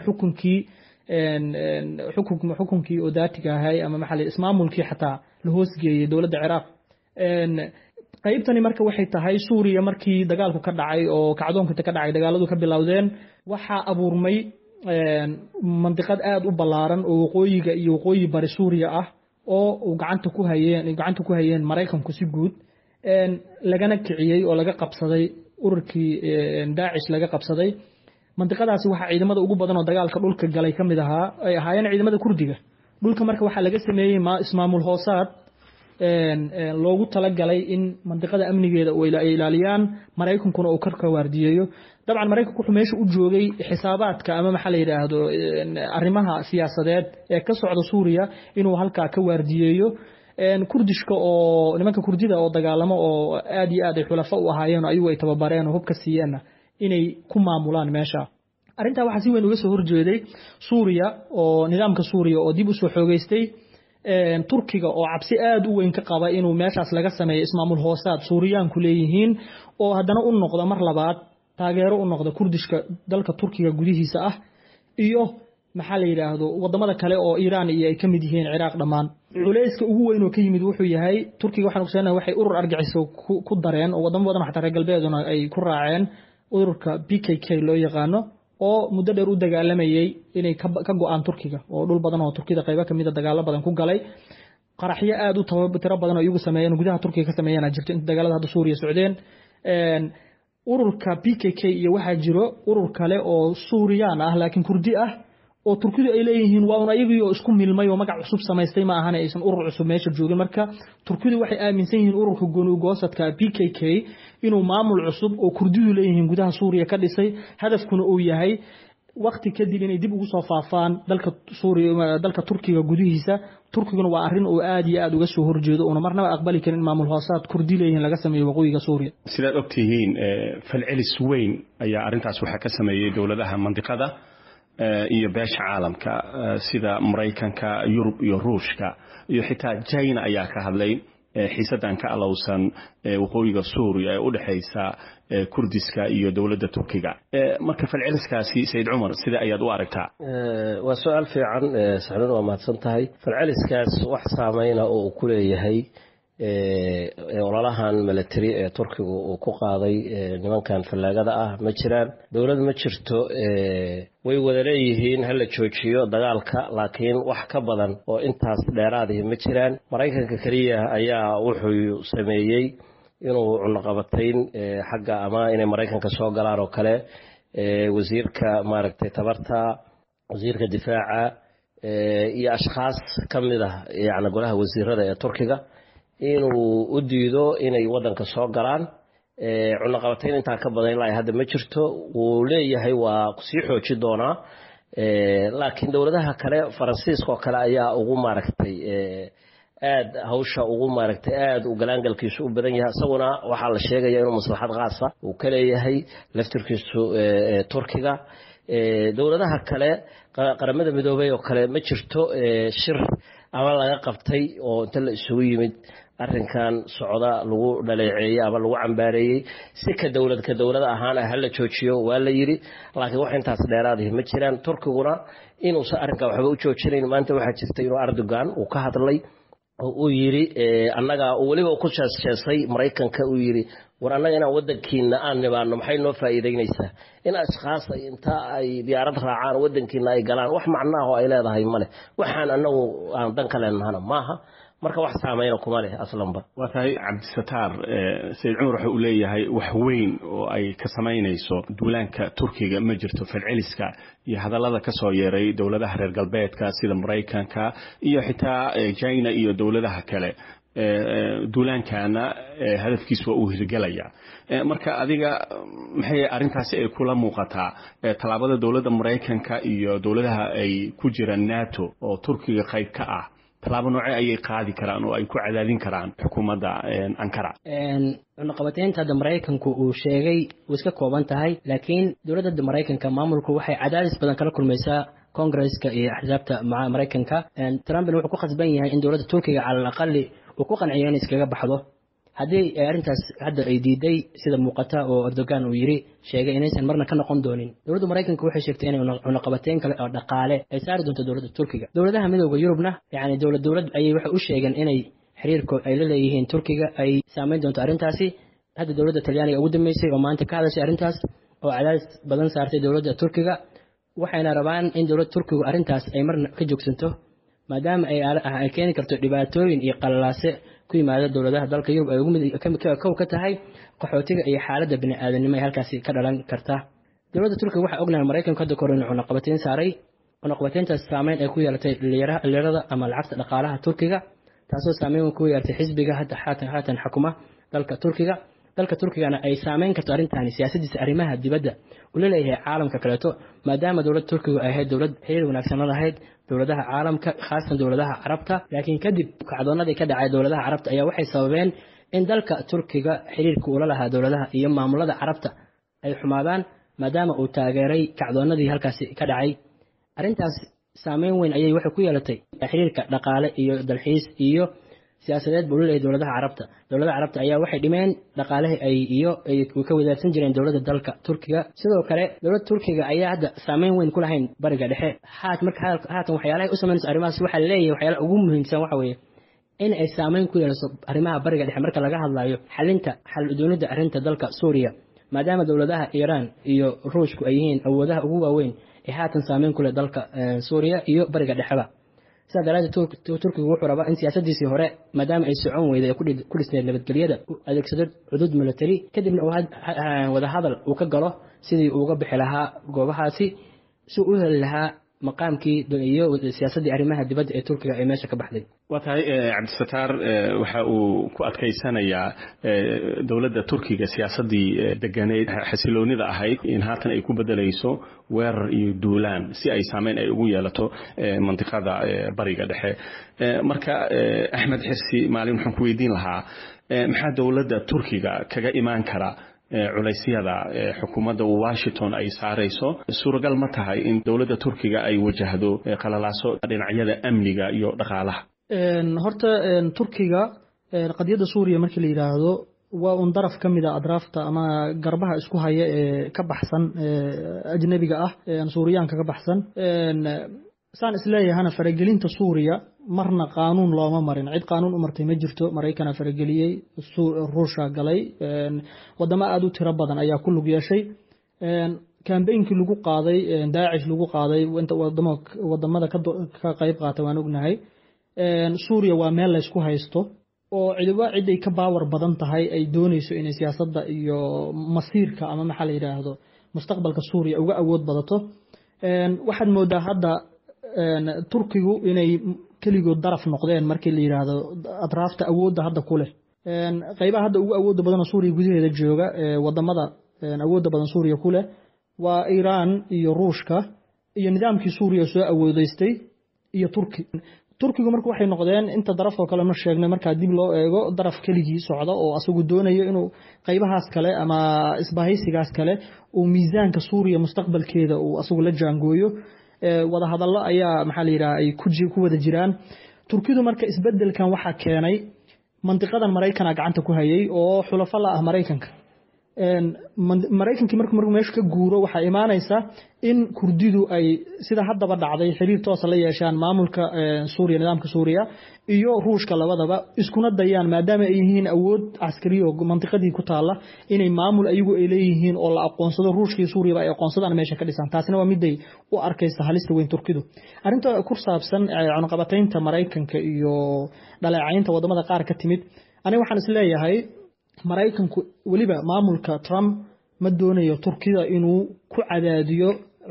xukunkii oo daatiga ahay ama maxalli ismaamulkii xataa la hoos geeyay dawladda Iraq qaybtani marka waxay tahay Suuriya markii dagaalku ka dhacay oo kacdoonka ka dhacay dagaaladu ka bilowdeen waxa abuurmay mantiqad aad u ballaaran oo waqooyiga iyo waqooyi bari Suuriya ah oo gacanta ku hayeen Mareykanku si guud lagana kiciyay oo laga qabsaday ururkii Daesh laga qabsaday mantiqadaasi waxa ciidamada ugu badan oo dagaalka dhulka galay kamid ahaa ay ahaayeen ciidamada Kurdiga dhulka marka waxa laga sameeyay ismaamul hoosaad loogu talagalay in mantiqada amnigeeda ay ilaaliyaan Mareykankuna uu karka waardiyeeyo dabcan Mareykanku wuxuu meesha u joogay xisaabaadka ama maxaa la yiraahdo arrimaha siyaasadeed ee ka socda Suuriya inuu halka ka waardiyeeyo Kurdishka oo nimanka Kurdida oo dagaalamo oo aad iyo aad ay xulafo u ahaayeen ayagu ay tababareen oo hubka siiyeen inay ku maamulaan meesha arinta waxa si weyn uga soo horjeeday Suuriya oo nidaamka Suuriya oo dib u soo xoogeystay Turkiga oo cabsi aad u weyn ka qaba inuu meeshaas laga sameeyo ismaamul hoosaad Suuriyaanku leeyihiin oo haddana u noqdo mar labaad taageero u noqdo Kurdishka dalka Turkiga gudihiisa ah iyo maxaa la yiraahdo wadamada kale oo Iran iyo ay kamid yihiin Ciraaq dhamaan culayska ugu weyn oo ka yimid wuxuu yahay Turkiga waxaan ogsanahay waxay urur argagixiso ku dareen oo wadamo badan xataa reer galbeeduna ay ku raaceen ururka PKK loo yaqaano oo muddo dheer u dagaalamayay inay ka go'aan Turkiga oo dhul badan oo Turkida qayb ka mid ah dagaalo badan ku galay qaraxyo aad u tiro badan oo iyagu sameeyeen gudaha Turkiga ka sameeyeen jirto inta dagaalada hadda Suuriya socdeen ururka PKK iyo waxa jiro urur kale oo Suuriyaan ah laakiin Kurdi ah oo Turkidu ay leeyihiin waa una iyagu isku milmay oo magac cusub samaystay ma ahana aysan urur cusub meesha joogin marka Turkidu waxay aaminsan yihiin ururka gooni ugoosadka PKK inuu maamul cusub oo Kurdidu leeyihiin gudaha Suuriya ka dhisay hadafkuna uu yahay waqti kadib inay dib ugu soo faafaan dalka Suuriya dalka Turkiga gudihiisa Turkiguna waa arrin oo aad iyo aad uga soo horjeedo oo marnaba aqbali karin maamul hoosaad Kurdi leeyihiin laga sameeyo waqooyiga Suuriya sidaad ogtihiin falcelis weyn ayaa arrintaas waxa ka sameeyay dawladaha mantiqada iyo beesha caalamka sida Mareykanka Yurub iyo Ruushka iyo xitaa China ayaa ka hadlay xiisadan ka alowsan waqooyiga Suuriya ee u dhaxaysa Kurdiska iyo dawladda Turkiga marka falceliskaasi Said Umar sida ayaad u aragtaa waa su'aal fiican saxran waa mahadsan tahay falceliskaas wax saameeyna oo ku leeyahay ololahan military ee Turkigu uu ku qaaday nimankan fallaagada ah ma jiraan dawlad ma jirto way wada leeyihiin hal la joojiyo dagaalka laakiin wax ka badan oo intaas dheeraad ah ma jiraan Mareykanka kaliya ayaa wuxuu sameeyay inuu cunaqabatayn xagga ama inay Mareykanka soo galaan oo kale wasiirka maaragtay tabarta wasiirka difaaca iyo ashxaas kamid ah yaani golaha wasiirada ee Turkiga inuu u diido inay wadanka soo galaan cunaqabatayn inta ka badan ilaa hadda ma jirto uu leeyahay waa sii xoojin doona laakiin dowladaha kale Faransiiska oo kale ayaa ugu maaragtay aad hawsha ugu maaragtay aad u galaangalkiisu u badan yahay isaguna waxa la sheegaya inuu maslaxad qaas ah uu ka leeyahay laftirkiisu Turkiga dowladaha kale qaramada midoobay oo kale ma jirto shir ama laga qabtay oo inta la isugu yimid arrinkan socda lagu dhaleeceeyay ama lagu cambaareeyay si ka dowlad ahaan hal la joojiyo waa la yiri laakiin wax intaas dheeraad ma jiraan Turkiguna inuu arrinka waxba u joojinayn maanta waxa jirta inuu Erdogan uu ka hadlay oo yiri annaga waliba ku jeesay Mareykanka uu yiri war annaga inaan wadankiina aan nibaano maxay noo faa'iideynaysaa in ashqaas inta ay diyaarad raacaan wadankiina ay galaan wax macnaaho ay leedahay male waxaan annagu aan dan kale nahana maaha marka wax saameyn kuma leh aslanba waatahay Cabdisataar Sayd Cumar wuxuu leeyahay wax weyn oo ay ka sameynayso duulaanka Turkiga ma jirto falceliska iyo hadallada ka soo yeeray dawladaha reer galbeedka sida Mareykanka iyo xitaa China iyo dawladaha kale duulaankana hadafkiisu waa uu hirgalaya marka adiga maxay arintaasi ay kula muuqataa talaabada dawladda Mareykanka iyo dawladaha ay ku jiraan NATO oo Turkiga qayb ka ah talaabo nooce ayay qaadi karaan oo ay ku cadaadin karaan xukuumadda Ankara cunaqabateynta Mareykanku uu sheegay way iska kooban tahay laakiin dawladda Mareykanka maamulku waxay cadaadis badan kala kulmaysaa Congress-ka iyo axsaabta Mareykanka Trump wuxuu ku khasban yahay in dawladda Turkiga cala aqalli uu ku qanciyo in iskaga baxdo haddii arintaas hadda ay diiday sida muuqata oo Erdogan uu yiri sheegay inaysan marna ka noqon doonin dawladda Mareykanka waxay sheegtay inay cunaqabateyn kale oo dhaqaale ay saari doonto dawladda Turkiga dawladaha midowga Yurubna yaani dawlad ayay waxa u sheegeen inay xiriirko ay la leeyihiin Turkiga ay saameyn doonto arintaasi hadda dawladda Talyaaniga ugu dambeysay oo maanta ka hadashay arintaas oo cadaadis badan saartay dawladda Turkiga waxayna rabaan in dawladda Turkiga arintaas ay marna ka joogsanto maadaama ay keeni karto dhibaatooyin iyo qalalaase ku yimaada dawladaha dalka Yurub ay ugu mid ka tahay qaxootiga iyo xaaladda bini'aadanimo ee halkaas ka dhalan karta dawladda Turkiga waxa ognahay Mareykanka hadda korin cunaqabateyn saaray cunaqabateyntaas saameyn ay ku yeelatay lirada ama lacagta dhaqaalaha Turkiga taasoo saameyn ku yeelatay xisbiga hadda haatan xukuma dalka Turkigana ay saameyn karto arrintan siyaasaddiisa arrimaha dibadda u leeyahay caalamka kaleeto maadaama dawladda Turkiga ay ahayd dawlad xiriir wanaagsan lahayd dawladaha caalamka khaasan dawladaha Carabta laakiin kadib kacdoonadii ka dhacay dawladaha Carabta ayaa waxay sababeen in dalka Turkiga xiriirka uu la lahaa dawladaha iyo maamulada Carabta ay xumaadaan maadaama uu taageeray kacdoonadii halkaas ka dhacay arrintaas saameyn weyn ayay waxay ku yeelatay xiriirka dhaqaale iyo dalxiis iyo siyaasadeed buu leeyahay dawladaha Carabta ayaa waxay dhimeen dhaqaalaha ay ka wadaagsan jireen dawladda dalka Turkiga sidoo kale dawladda Turkiga ayaa hadda saameyn weyn ku lahayn bariga dhexe haatan waxyaalaha u sameynayso arrimahaas waxa leeyahay waxyaalaha ugu muhiimsan waxa weeye in ay saameyn ku yeelato arrimaha bariga dhexe marka laga hadlayo xal u doonida arrinta dalka Suuriya maadaama dawladaha Iran iyo Ruushku ay yihiin awoodaha ugu waaweyn ee haatan saameyn ku leh dalka Suuriya iyo bariga dhexeba sida dawladda Turkiga wuxuu rabaa in siyaasaddiisii hore maadaama ay socon weyday ku dhisneed nabadgelyada adeegsado xuduud military kadibna wada hadal uu ka galo sidii uu uga bixi lahaa goobahaasi si uu heli lahaa maqaamkii iyo siyaasadii arrimaha dibadda ee Turkiga ee meesha ka baxday watahay Cabdisataar waxa uu ku adkaysanayaa dawladda Turkiga siyaasadii deganeed xasiloonida ahayd in haatan ay ku bedelayso weerar iyo duulaan si ay saameyn ay ugu yeelato mantiqada bariga dhexe marka Axmed Xirsi maalin waxaan ku weydiin lahaa maxaa dawladda Turkiga kaga imaan kara culaysyada xukuumadda Washington ay saarayso suuragal ma tahay in dawladda Turkiga ay wajahdo qalalaaso dhinacyada amniga iyo dhaqaalaha horta Turkiga qadiyada Suuriya markii la yiraahdo waa un daraf kamid ah adraafta ama garbaha isku haya ee ka baxsan ajnabiga ah Suuriyaanka ka baxsan saan isleeyahana faragelinta Suuriya marna qaanuun looma marin cid qaanuun u martay ma jirto Mareykanka farageliyay Ruushka galay wadamo aad u tiro badan ayaa ku lug yeeshay campaign-kii lagu qaaday Daesh lagu qaaday inta wadamada ka qayb qaatay waan ognahay Suuriya waa meel la isku haysto oo ciday ka baawar badan tahay ay doonayso in siyaasadda iyo masiirka ama maxaa la yiraahdo mustaqbalka Suuriya uga awood badato waxaad moodaa hadda Turkigu inay kaligood daraf noqdeen markii la yiraahdo atraafta awoodda hadda ku leh qaybaha hadda ugu awoodda badan Suuriya gudaheeda jooga wadamada awoodda badan Suuriya ku leh waa Iran iyo Ruushka iyo nidaamkii suuriya soo awoodaystay iyo turkigu marka waxay noqdeen inta daraf oo kale ma sheegnay marka dib loo eego daraf keligii socda oo asagu doonayo inuu qaybahaas kale ama isbahaysigaas kale uu miisaanka suuriya mustaqbalkeeda uu asagu la jaangooyo wada hadallo ayaa maxaa la yiraahdaa ay ku wada jiraan turkidu marka isbedelkan waxa keenay mantiqadan Mareykanka gacanta ku hayay oo xulafo la ah Mareykanka Mareykankii markuu meesha ka guuro waxa imaanaysa in kurdidu ay sida haddaba dhacday xiriir toos la yeeshaan maamulka Suuriya nidaamka Suuriya iyo Ruushka labadaba iskuna dayaan maadaama ay yihiin awood askari oo mantiqadii ku taala inay maamul ayagu ay leeyihiin oo la aqoonsado Ruushka iyo Suuriya ay aqoonsadaan meesha ka dhisan taasina waa mid ay u arkaysa halista weyn turkidu arinta ku saabsan cunaqabataynta Mareykanka iyo dhaleecaynta wadamada qaar ka timid aniga waxaan is leeyahay Mareykanku waliba maamulka Trump ma doonayo Turkida inuu ku cadaadiyo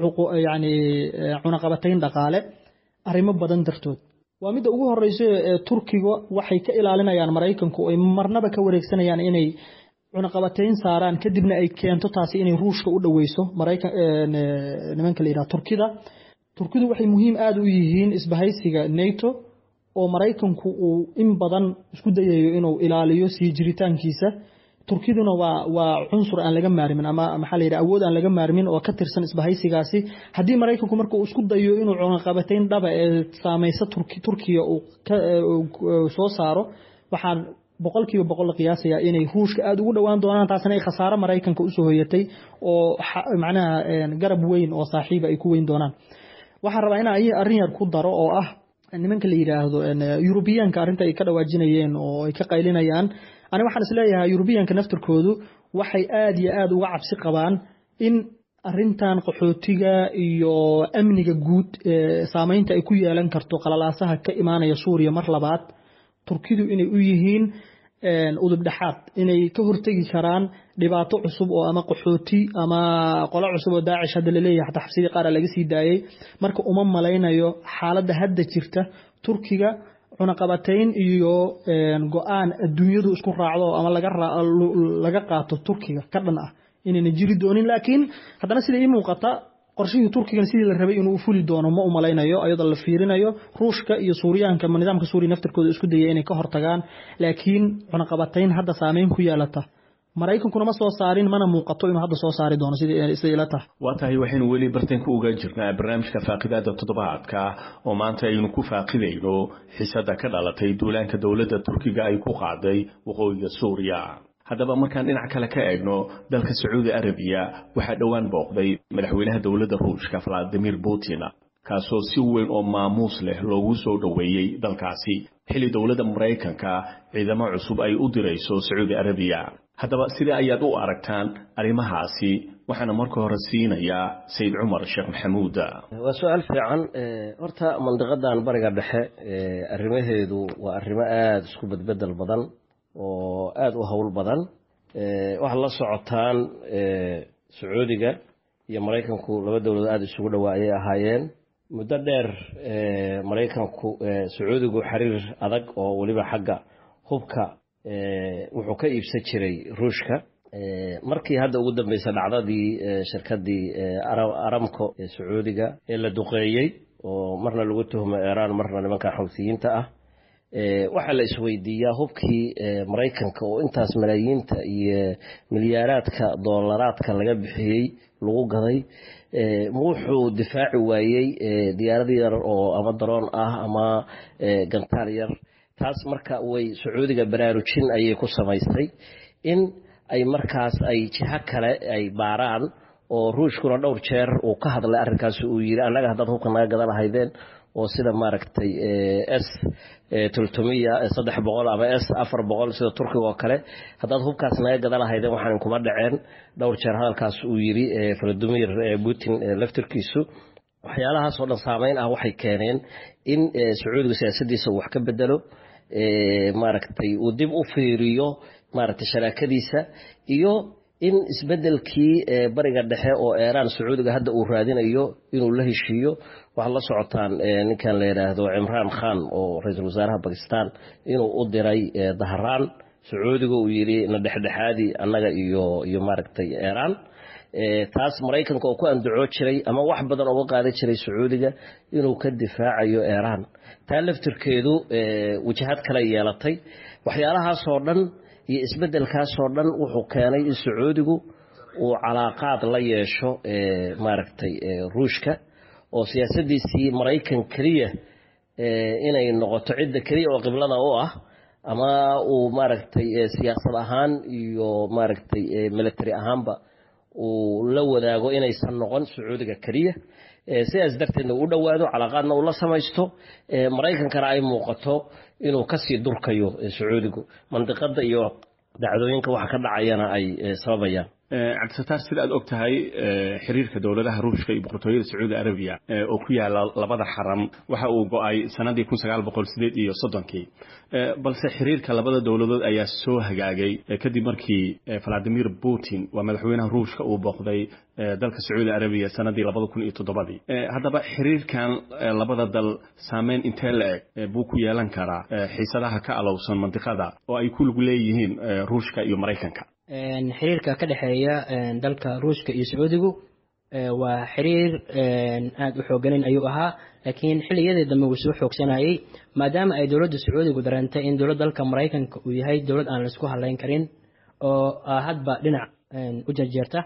cunaqabatayn dhaqaale arrimo badan dartood waa mid ugu horeysa Turkiga waxay ka ilaalinayaan Mareykanku oo marnaba ka wareegsanayaan inay cunaqabatayn saaraan kadibna ay keento taasi inay Ruushka u dhaweyso Mareykan nimanka leeyahay Turkidu waxay muhiim aad u yihiin isbahaysiga NATO oo Mareykanku uu in badan isku dayayo inuu ilaaliyo sii jiritaankiisa Turkiduna waa cunsur aan laga maarmin ama maxaa la yiraahdaa awood aan laga maarmin oo ka tirsan isbahaysigaasi hadii Mareykanku marka uu isku dayo inuu cunaqabatayn dhaba ee saameysa Turkiga uu soo saaro waxaan 100% la qiyaasayaa inay Ruushka aad ugu dhawaan doonaan taasina ay khasaaro Mareykanka u soo hoyatay oo macnaha garab weyn oo saaxiib ay ku weyn doonaan waxaan rabaa inaan arrin yar ku daro oo ah nimanka la yiraahdo Europeanka arinta ay ka dhawaajinayeen oo ay ka qaylinayaan ani waxaan is leeyahay Europeanka naftirkoodu waxay aad iyo aad uga cabsi qabaan in arintan qaxootiga iyo amniga guud saameynta ay ku yeelan karto qalalaasaha ka imaanaya Suuriya mar labaad Turkidu inay u yihiin udub dhaxaad inay ka hortagi karaan dhibaato cusub oo ama qaxooti ama qolo cusub oo Daesh hadda la leeyahay xataa xabsiga qaar laga sii daayay marka uma malaynayo xaaladda hadda jirta Turkiga cunaqabatayn iyo go'aan adduunyadu isku raacdo ama laga qaato Turkiga ka dhan ah inayna jiri doonin laakiin haddana sida ii muuqata qorshihii Turkiga sidii la rabay inuu fuli doono ma u malaynayo ayada la fiirinayo Ruushka iyo Suuriyaanka nidaamka Suuriya naftirkooda isku dayay inay ka hortagaan laakiin cunaqabatayn hadda saameyn ku yeelata Mareykankuna ma soo saarin mana muuqato inuu hadda soo saari doono sidii ila tahay waa tahay waxaynu weli bartanka uga jirnaa barnaamijka faaqidaada toddobaadka oo maanta aynu ku faaqidayno xiisada ka dhalatay duulaanka dowladda Turkiga ay ku qaaday waqooyiga Suuriya haddaba markaan dhinac kale ka eegno dalka Sacuudi Arabiya waxaa dhowaan booqday madaxweynaha dowladda Ruushka Vladimir Putin kaasoo si weyn oo maamuus leh loogu soo dhaweeyay dalkaasi xilli dowladda Mareykanka ciidamo cusub ay u dirayso Sacuudi Arabiya haddaba sidee ayaad u aragtaan arrimahaasi waxaana marka hore siinayaa Said Umar Sheekh Maxamuud waa su'aal fiican horta mandiqadan bariga dhexe arrimaheedu waa arrimo aad isku bedbedel badan oo aad u hawl badan waxa la socotaan Sacuudiga iyo Mareykanku laba dawlad aad isugu dhawaayay ahaayeen muddo dheer Mareykanku Sacuudigu xiriir adag oo waliba xagga hubka wuxuu ka iibsan jiray Ruushka markii hadda ugu dambeysay dhacdadii shirkadii Aramco ee Sacuudiga ee la duqeeyay oo marna lagu tuhmay Iran marna nimanka xawsiyiinta ah waxa la isweydiiyaa hubkii Mareykanka oo intaas malaayiinta iyo milyaaraadka doolaraadka laga bixiyay lagu gaday wuxuu difaaci waayay diyaarad yar oo ama drone ah ama gantaal yar taas marka way Sacuudiga baraarujin ayay ku samaysay in ay markaas ay jiha kale ay baaraan oo Ruushkuna dhowr jeer uu ka hadlay arrinkaas uu yiri anaga hadda hubka naga gadan lahaydeen oo sida maaragtay S300 300 ama S400 sida Turkiga oo kale haddaad hubkaas naga gadan lahaydeen waxaan kuma dhaceen dhowr jeer hadalkaas uu yiri Vladimir Putin laftirkiisu waxyaalahaas oo dhan saameyn ah waxay keeneen in Sacuudiga siyaasadiisa wax ka bedelo maaragtay uu dib u fiiriyo maaragtay sharaakadiisa iyo in isbedelkii bariga dhexe oo Iran Sacuudiga hadda uu raadinayo inuu la heshiiyo waxa la socotaan ninkan la yiraahdo Imran Khan oo ra'iisul wasaaraha Pakistan inuu u diray Dhahran Sacuudiga uu yiri na dhexdhexaadi annaga iyo maaragtay Iran taas maraykanka oo ku andacoo jiray ama wax badan uga qaadan jiray sacuudiga inuu ka difaacayo Iran taa laftirkeedu wajahad kale yeelatay waxyaalahaasoo dhan iyo isbedelkaasoo dhan wuxuu keenay in sacuudigu uu calaaqaad la yeesho maaragtay ruushka oo siyaasadiisii maraykan kaliya inay noqoto cidda kaliya oo qiblada u ah ama uu maaragtay siyaasad ahaan iyo maaragtay military ahaanba uu la wadaago inaysan noqon sacuudiga kaliya sidaas darteedna u dhawaado calaaqaadna uu la samaysto maraykankana ay muuqato inuu kasii durkayo sacuudigu mandiqada iyo dacdooyinka waxa ka dhacayana ay sababayaan cabdisataar sida aad og tahay xiriirka dowladaha ruushka iyo boqortooyada sacuudi arabiya oo ku yaala labada xaram waxa uu go'ay sanadii 1938 balse xiriirka labada dowladood ayaa soo hagaagay kadib markii Vladimir Putin waa madaxweynaha ruushka uu booqday dalka sacuudi arabiya sanadii 2007 haddaba xiriirkan labada dal saameyn intee le'eg buu ku yeelan karaa xiisadaha ka alowsan mantiqada oo ay ku lug leeyihiin ruushka iyo maraykanka xiriirka ka dhaxeeya dalka ruushka iyo sacuudigu waa xiriir aad u xooganin ayuu ahaa laakiin xilligeedii dambe uu soo xoogsanayay maadaama ay dowladda sacuudigu dareentay in dowladda dalka maraykanka uu yahay dowlad aan la isku halayn karin oo hadba dhinac u jarjeerta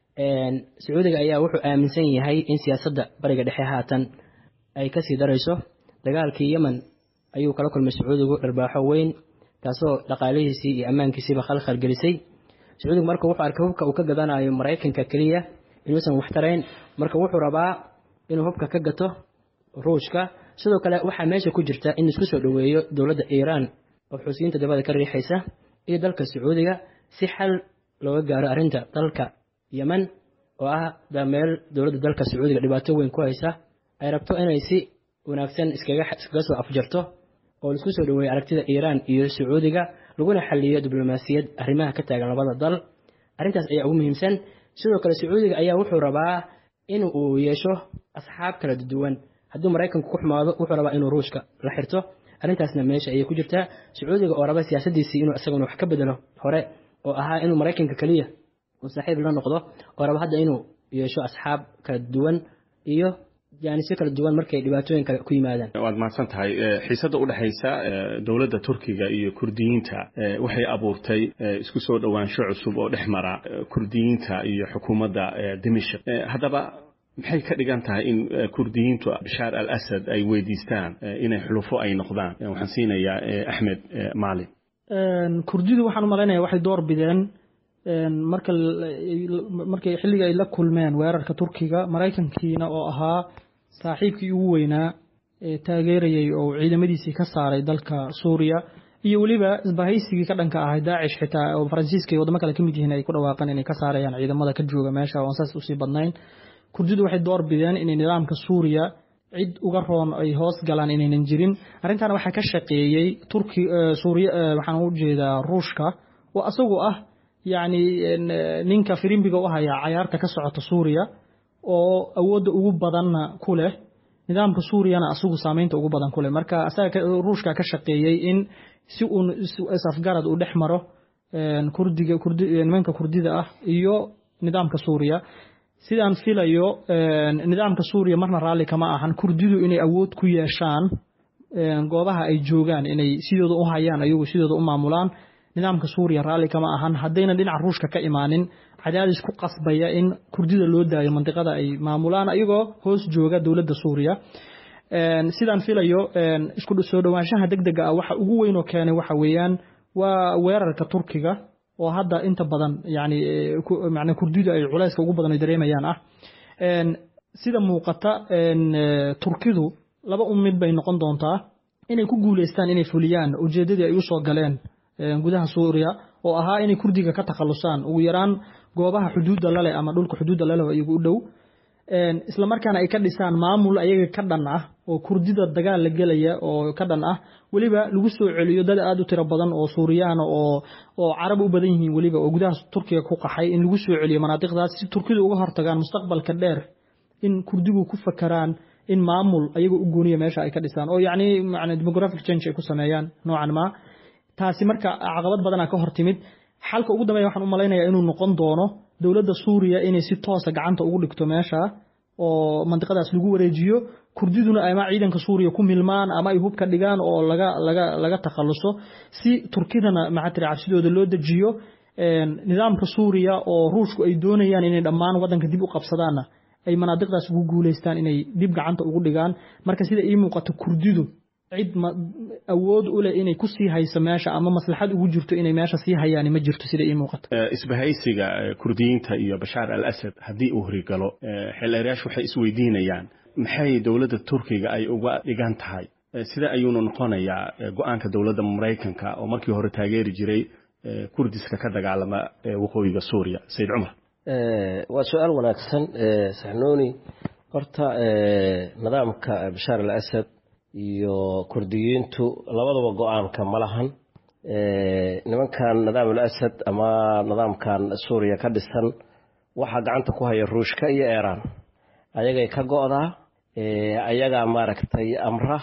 sacuudiga ayaa wuxuu aaminsan yahay in siyaasadda bariga dhexe haatan ay kasii darayso dagaalkii yemen ayuu kala kulmay sacuudigu dharbaaxo weyn taasoo dhaqaalihiisii iyo ammaankiisiiba khalkhal gelisay sacuudigu marka wuxuu arkay hubka uu ka gadanayo maraykanka kaliya inuusan wax tarayn marka wuxuu rabaa inuu hubka ka gato ruushka sidoo kale waxaa meesha ku jirta in isku soo dhaweeyo dowladda Iran oo xusiinta dabada ka riixaysa iyo dalka sacuudiga si xal looga gaaro arrinta dalka Yemen oo ah meel dowladda dalka sacuudiga dhibaato weyn ku haysa ay rabto inay si wanaagsan iskaga soo afjarto oo isku soo dhaweeyo aragtida Iran iyo sacuudiga laguna xalliyo diblomaasiyad arrimaha ka taagan labada dal arrintaas ayaa ugu muhiimsan sidoo kale sacuudiga ayaa wuxuu rabaa in uu yeesho asxaab kala duwan haddii maraykanku ku xumaado wuxuu rabaa inuu ruushka la xirto arrintaasna meesha ayay ku jirtaa sacuudiga oo raba siyaasadiisii inuu isaguna wax ka bedelo hore oo ahaa inuu maraykanka kaliya uu saaxiib la noqdo oo raba hadda inuu yeesho asxaab kala duwan iyo si kala duwan markay dhibaatooyin kale ku yimaadaan waad mahadsan tahay xiisada u dhaxaysa dowladda Turkiga iyo Kurdiyiinta waxay abuurtay isku soo dhawaansho cusub oo dhexmara Kurdiyiinta iyo xukuumadda Dimashq haddaba maxay ka dhigan tahay in Kurdiyiintu Bashar al-Assad ay weydiistaan inay xulufo ay noqdaan waxaan siinayaa Ahmed Maalin kurdidu waxaan u maleynayaa waxay door bideen markay xilliga ay la kulmeen weerarka Turkiga maraykankiina oo ahaa saaxiibkii ugu weynaa ee taageerayay oo ciidamadiisii ka saaray dalka Suuriya iyo waliba isbahaysigii ka dhanka ahaa Daesh xitaa oo Faransiiska iyo wadamo kale ka mid yihiin ay ku dhawaaqeen inay ka saarayaan ciidamada ka jooga meesha oo saas u sii badnayn kurdidu waxay door bideen in nidaamka Suuriya cid uga roon ay hoos galaan inaynan jirin arrintan waxa ka shaqeeyay Suuriya waxaan u jeedaa Ruushka oo asagu ah يعني ninka firimbiga u haya cayaarta ka socota Suuriya oo awood ugu badan ku leh nidaamka Suuriyana asagu saameynta ugu badan ku leh marka asaga Ruushka ka shaqeeyay in si uu safgarad u dhexmaro nimanka Kurdida ah iyo nidaamka Suuriya sidaan filayo nidaamka Suuriya marna raali kama ahan Kurdidu inay awood ku yeeshaan goobaha ay joogaan inay sidooda u hayaan ayagu sidooda u maamulaan nidaamka Suuriya raali kama ahan haddayna dhinaca Ruushka ka imaanin cadaadis ku qasbaya in Kurdida loo daayo mantiqada ay maamulaan ayagoo hoos jooga dowladda Suuriya sidaan filayo isku soo dhawaanshaha degdega ah waxa ugu weyn oo keenay waxa weeyaan waa weerarka Turkiga oo hadda inta badan macna Kurdida ay culayska ugu badan ay dareemayaan sida muuqata Turkidu laba mid bay noqon doontaa inay ku guuleystaan inay fuliyaan ujeedadii ay u soo galeen gudaha Suuriya oo ahaa inay Kurdiga ka takhalusaan ugu yaraan goobaha xuduudda lale ama dhulka xuduudda lale iyagu u dhow isla markaana ay ka dhisaan maamul ayaga ka dhan ah oo Kurdida dagaal la galaya oo ka dhan ah waliba lagu soo celiyo dad aad u tiro badan oo Suuriyaan oo Carab u badan yihiin waliba oo gudaha Turkiga ku qaxay in lagu soo celiyo manaadiqdaas si Turkidu uga hortagaan mustaqbalka dheer in Kurdigu ku fakaraan in maamul ayaga u gooniyo meesha ay ka dhisaan oo macna demographic change ay ku sameeyaan noocan ma taasi marka caqabad badan ka hortimid xalka ugu dambeeya waxaan u maleynayaa inuu noqon doono dowladda Suuriya inay si toos ah gacanta ugu dhigto meesha oo mantiqadaas lagu wareejiyo kurdiduna ay ma ciidanka Suuriya ku milmaan ama ay hubka dhigaan oo laga takhaluso si Turkidana macatri cabsidooda loo dajiyo nidaamka Suuriya oo Ruushku ay doonayaan inay dhammaan wadanka dib u qabsadaan ay manaadiqdaas ugu guuleystaan inay dib gacanta ugu dhigaan marka sida ii muuqato kurdidu cid awood u leh inay ku sii hayso meesha ama maslaxad ugu jirto inay meesha sii hayaan ma jirto sida ii muuqato isbahaysiga kurdiyiinta iyo Bashar al-Assad hadii uu horigalo xilliyaashu waxay isweydiinayaan maxay dawladda Turkiga ay uga dhigan tahay sida ayuuna noqonayaa go'aanka dawladda Mareykanka oo markii hore taageeri jiray kurdiska ka dagaalama waqooyiga Suuriya Said Umar waa su'aal wanaagsan saxnooni horta nidaamka Bashar al-Assad iyo kurdiyiintu labadaba go'aanka malahan nimankan nidaam al-Assad ama nidaamkan Suuriya ka dhisan waxa gacanta ku haya Ruushka iyo Iran ayagay ka go'daa ayaga maaragtay amra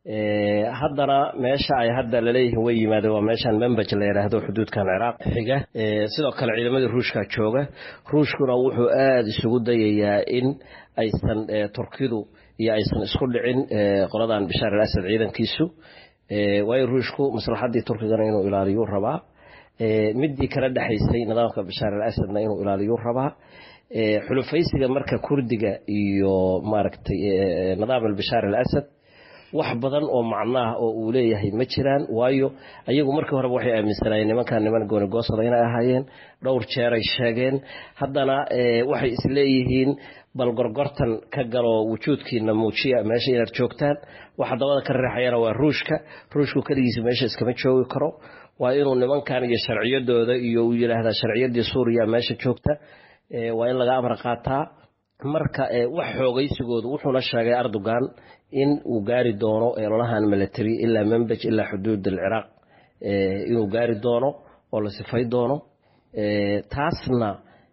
haddana meesha ay hadda la leeyihiin way yimaadeen waa meeshan Manbaj la yiraahdo xuduudkan Ciraaq xiga sidoo kale ciidamada Ruushka jooga Ruushkuna wuxuu aad isugu dayayaa in aysan Turkidu iyo aysan isku dhicin qoladan Bashar al-Assad ciidankiisu way Ruushku maslaxadii Turkigana inuu ilaaliyo rabaa midii kala dhaxaysay nidaamka Bashar al-Assadna inuu ilaaliyo rabaa xulufaysiga marka kurdiga iyo maaragtay nidaam Bashar al-Assad wax badan oo macnaah oo uu leeyahay ma jiraan waayo ayagu markii hore waxay aaminsanayeen niman gooni goosada inay ahaayeen dhowr jeer ay sheegeen haddana waxay isleeyihiin bal gorgortan ka galo wujuudkiina muujiya meesha inaad joogtaan waxa dabada ka riixayana waa Ruushku kaligiisa meesha iskama joogi karo waa inuu nimankan iyo sharciyadooda iyo uu yiraahdaa sharciyadii Suuriya meesha joogta waa in laga amar qaataa marka wax xoogaysigoodu wuxuu la sheegay Erdogan in uu gaari doono ololahan military ilaa Manbaj ilaa xuduud al-Ciraaq inuu gaari doono oo la sifay doono taasna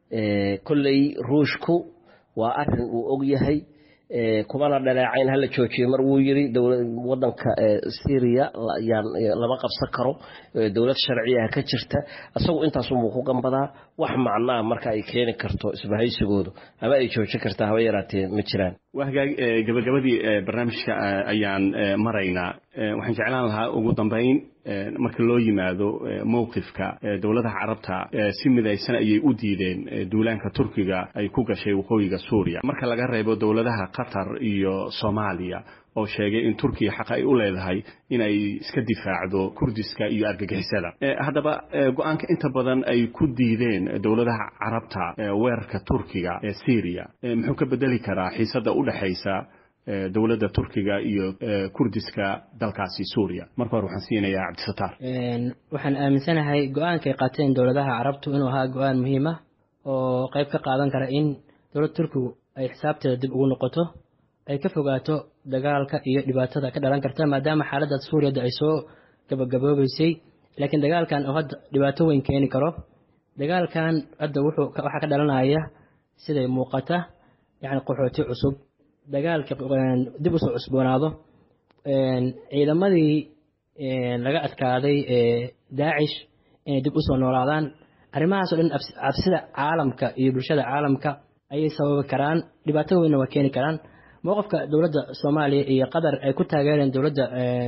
kullay Ruushku waa arin uu og yahay kumana dhaleecayn hal joojiyo mar uu yiri wadanka Syria lama qabsan karo dawlad sharciya ka jirta asagu intaas uu ku gambadaa wax macnaa marka ay keeni karto isbahaysigoodu ama ay joojin kartaa haba yaraatee ma jiraan gabagabadii barnaamijka ayaan maraynaa waxaan jeclaan lahaa ugu dambeyn marka loo yimaado mowqifka dawladaha carabta si midaysan ayay u diideen duulaanka Turkiga ay ku gashay waqooyiga Suuriya marka laga reebo dawladaha Qatar iyo Soomaaliya oo sheegay in Turkiga xaq ay u leedahay in ay iska difaacdo Kurdiska iyo argagixisada hadaba go'aanka inta badan ay ku diideen dawladaha carabta weerarka Turkiga ee Syria muxuu ka bedeli karaa xiisada u dhaxaysa dawladda Turkiga iyo Kurdiska dalkaasi Suuriya marka hore waxaan siinayaa Cabdisatar waxaan aaminsanahay go'aanka ay qaateen dawladaha carabtu inuu ahaa go'aan muhiim ah oo qayb ka qaadan kara in dawladda Turkiga ay xisaabteeda dib ugu noqoto ay ka fogaato dagaalka iyo dhibaatada ka dhalan karta maadaama xaaladda Suuriya ay soo gabagaboobaysay laakiin dagaalkan oo hadda dhibaato weyn keeni karo dagaalkan hadda waxa ka dhalanaya sida muuqata yani qaxooti cusub dagaalka dib u soo cusboonaado ciidamadii laga adkaaday Daesh inay dib u soo noolaadaan arrimahaas oo dhan cabsida caalamka iyo bulshada caalamka ayay sababi karaan dhibaato weyn waa keeni karaan mowqifka dawladda Soomaaliya iyo Qatar ay ku taageereen dawladda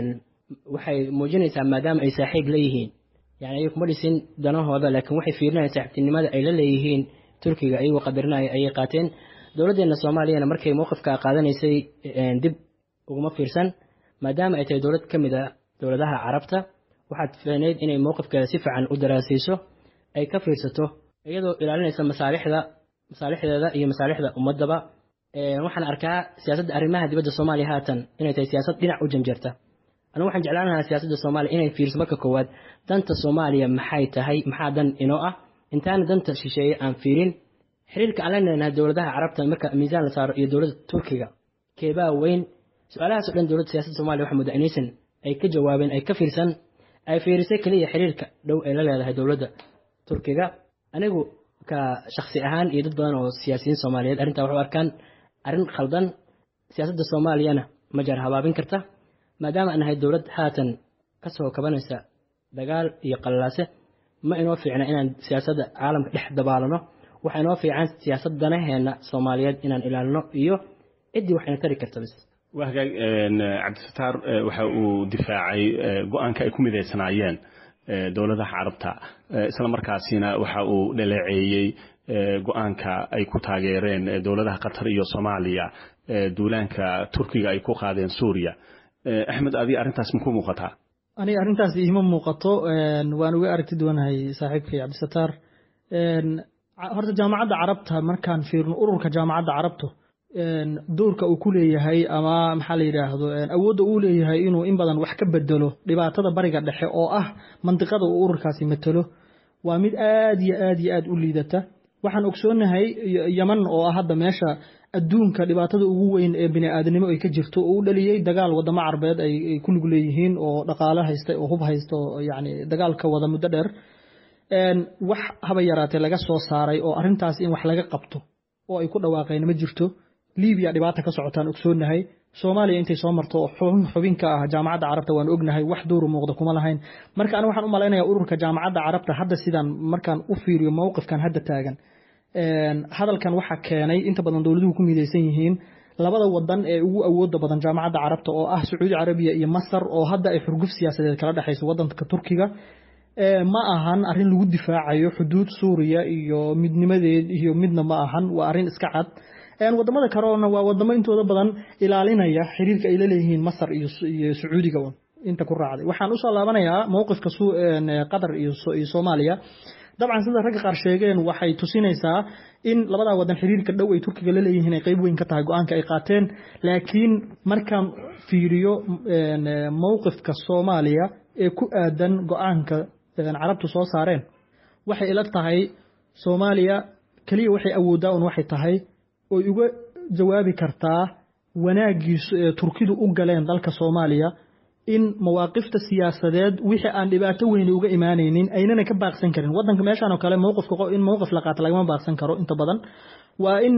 waxay muujinaysaa maadaama ay saaxiib leeyihiin yani ay kuma dhisin danahooda laakiin waxay fiirinayaan saaxiibtinimada ay la leeyihiin Turkiga ayuu qadarinaya ayay qaateen dawladdeena Soomaaliya markay mowqifka qaadanaysay dib uguma fiirsan maadaama ay tahay dawlad kamid ah dawladaha carabta waxaad fahneyd inay mowqifkeeda si fiican u daraasayso ay ka fiirsato iyadoo ilaalinaysa masaalixdeeda iyo masaalixda ummadaba waxaan arkaa siyaasadda arrimaha dibadda Soomaaliya haatan inay tahay siyaasad dhinac u janjeerta anigu waxaan jeclaan lahaa siyaasadda Soomaaliya inay fiirso marka koowaad danta Soomaaliya maxay tahay maxaa dan inoo ah intaan danta shisheeye aan fiirin xiriirka aan leenahay dawladaha carabta marka miisaan la saaro iyo dawladda Turkiga keebaa weyn su'aalahaas oo dhan dawladda siyaasadda Soomaaliya waxa muddo inaysan ay ka jawaabeen ay ka fiirsan ay fiirisay kaliya xiriirka dhow ee la leedahay dawladda Turkiga anigu ka shakhsi ahaan iyo dad badan oo siyaasiyiin Soomaaliyeed arrinta waxay arkaan arrin khaldan siyaasadda Soomaaliyana ma jar habaabin karta maadaama aan nahay dawlad haatan ka soo kabanaysa dagaal iyo qallalaase ma inoo fiicna inaan siyaasadda caalamka dhex dabaalano waxaa inoo fiican siyaasad danaheena Soomaaliyeed inaan ilaalino iyo cidii waxayna tari karta bis wahagaag Cabdisataar waxa uu difaacay go'aanka ay ku mideysanaayeen dowladaha carabta isla markaasina waxa uu dhaleeceeyay go'aanka ay ku taageereen dowladaha Qatar iyo Soomaaliya duulaanka Turkiga ay ku qaadeen Suuriya Axmed adi arintaas ma ku muuqataa ani arintaas iima muuqato waan uga aragti doonahay saaxiibkay Cabdisataar horta jaamacadda carabta markaan fiirno ururka jaamacadda carabta doorka uu ku leeyahay ama maxaa la yiraahdo awoodda uu leeyahay inuu in badan wax ka bedelo dhibaatada bariga dhexe oo ah mantiqada uu ururkaasi matalo waa mid aad iyo aad u liidata waxaan ogsoonahay Yemen oo ah hadda meesha adduunka dhibaatada ugu weyn ee bini'aadanimo ay ka jirto oo u dhaliyay dagaal wadamo carbeed ay ku lug leeyihiin oo dhaqaale haysta oo hub haysta oo yaani dagaalka wada muddo dheer wax haba yaraatee laga soo saaray oo arintaas in wax laga qabto oo ay ku dhawaaqeen ma jirto Liibiya dhibaato ka socotaan ogsoonahay Soomaaliya intay soo marto xubin ka ah jaamacadda carabta waan ognahay wax door muuqda kuma lahayn marka aniga waxaan u maleynayaa ururka jaamacadda carabta hadda sidaan markaan u fiiriyo mowqifkan hadda taagan hadalkan waxa keenay inta badan dawladuhu ku mideysan yihiin labada wadan ee ugu awoodda badan jaamacadda carabta oo ah Sacuudi Arabiya iyo Masar oo hadda ay xurguf siyaasadeed kala dhaxayso wadanka Turkiga ma ahan arin lagu difaacayo xuduud Suuriya iyo midnimadeed iyo midna ma ahan waa arin iska cad wadamada kale waa wadamo intooda badan ilaalinaya xiriirka ay leeyihiin Masar iyo Sacuudiga inta ku raacday waxaan u soo laabanayaa mowqifka Qatar iyo Soomaaliya dabcan sida rag qaar sheegeen waxay tusinaysaa in labada wadan xiriirka dhow ay Turkiga leeyihiin ay qayb weyn ka tahay go'aanka ay qaateen laakiin markaan fiiriyo mowqifka Soomaaliya ee ku aadan go'aanka carabtu soo saareen waxay ila tahay Soomaaliya kaliya waxay awoodaa waxay tahay oo uga jawaabi kartaa wanaagiisu ee Turkidu u galeen dalka Soomaaliya in mawaaqifta siyaasadeed wixii aan dhibaato weyn uga imaanaynin aynana ka baaqsan karin wadanka meeshan oo kale mowqif la qaato lagama baaqsan karo inta badan waa in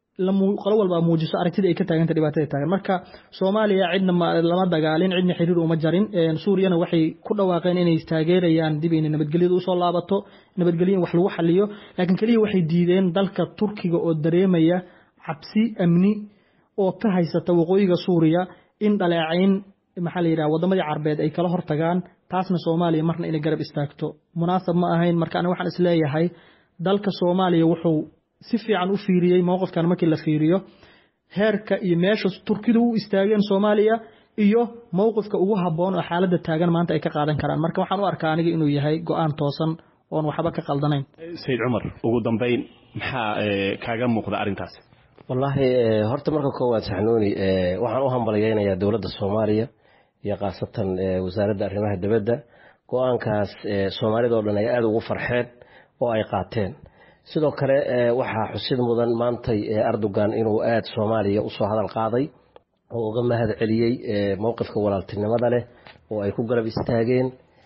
qolo walba muujiso aragtida ay ka taaganta dhibaatada taagan marka Soomaaliya cidna lama dagaalin cidna xiriir uma jarin Suuriyana waxay ku dhawaaqeen inay taageerayaan dib in nabadgelyada u soo laabato nabadgelyo wax lagu xaliyo laakiin kaliya waxay diideen dalka Turkiga oo dareemaya cabsi amni oo ka haysata waqooyiga Suuriya in dhaleecayn maxaa la yiraahdaa wadamada carbeed ay kala hortagaan taasna Soomaaliya marna inay garab istaagto munaasab ma ahayn marka aniga waxaan isleeyahay dalka Soomaaliya wuxuu si fiican u fiiriyay mowqifkan markii la fiiriyo heerka iyo meesha Turkidu u istaageen Soomaaliya iyo mowqifka ugu haboon oo xaaladda taagan maanta ay ka qaadan karaan marka waxaan u arkaa aniga inuu yahay go'aan toosan oo waxba ka qaldanayn Said Umar ugu dambeyn maxaa kaaga muuqda arintaas wallahi horta marka koowaad saxnooni waxaan u hambalyeeynaya dawladda Soomaaliya iyo qaasatan wasaaradda arrimaha dibadda go'aankaas Soomaalida oo dhan ay aad ugu farxeen oo ay qaateen sidoo kale waxa xusid mudan maantay Erdogan inuu aad Soomaaliya u soo hadal qaaday oo uga mahad celiyay mowqifka walaaltinimada leh oo ay ku garab istaageen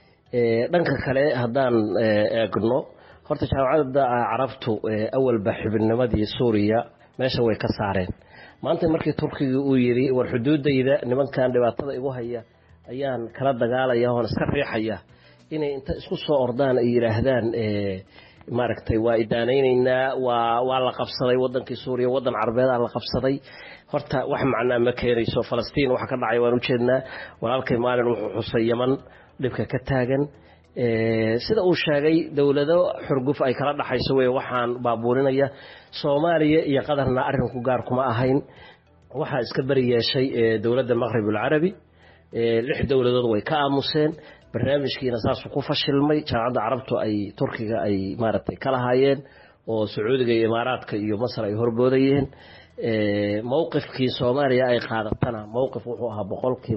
dhanka kale hadaan eegno horta jaamacadda carabtu awalba xubinnimadii Suuriya meesha way ka saareen maanta markii Turkiga uu yiri war xuduudayda nimankan dhibaatada igu haya ayaan kala dagaalaya oo iska riixaya inay inta isku soo ordaan ay yiraahdaan maaragtay waa idaaneynaa waa la qabsaday wadankii Suuriya wadan Carbeed la qabsaday horta wax macna ma keenayso Falastiin waxa ka dhacay waan u jeednaa walaalkay maalin wuxuu xusay Yemen dhibka ka taagan sida uu sheegay dawlado xurguf ay kala dhaxayso way waxaan baabuurinaya Soomaaliya iyo qadarna arinku gaar kuma ahayn waxa iska bari yeeshay dawladda Maghrib al-Arabi 6 dawladood way ka aamuseen barnaamijkiina saas ku fashilmay jaamacadda carabtu ay Turkiga ay maaragtay kala hayeen oo Sacuudiga iyo Imaaraadka iyo Masar ay horboodayeen mowqifkii Soomaaliya ay qaadatana mowqif wuxuu ahaa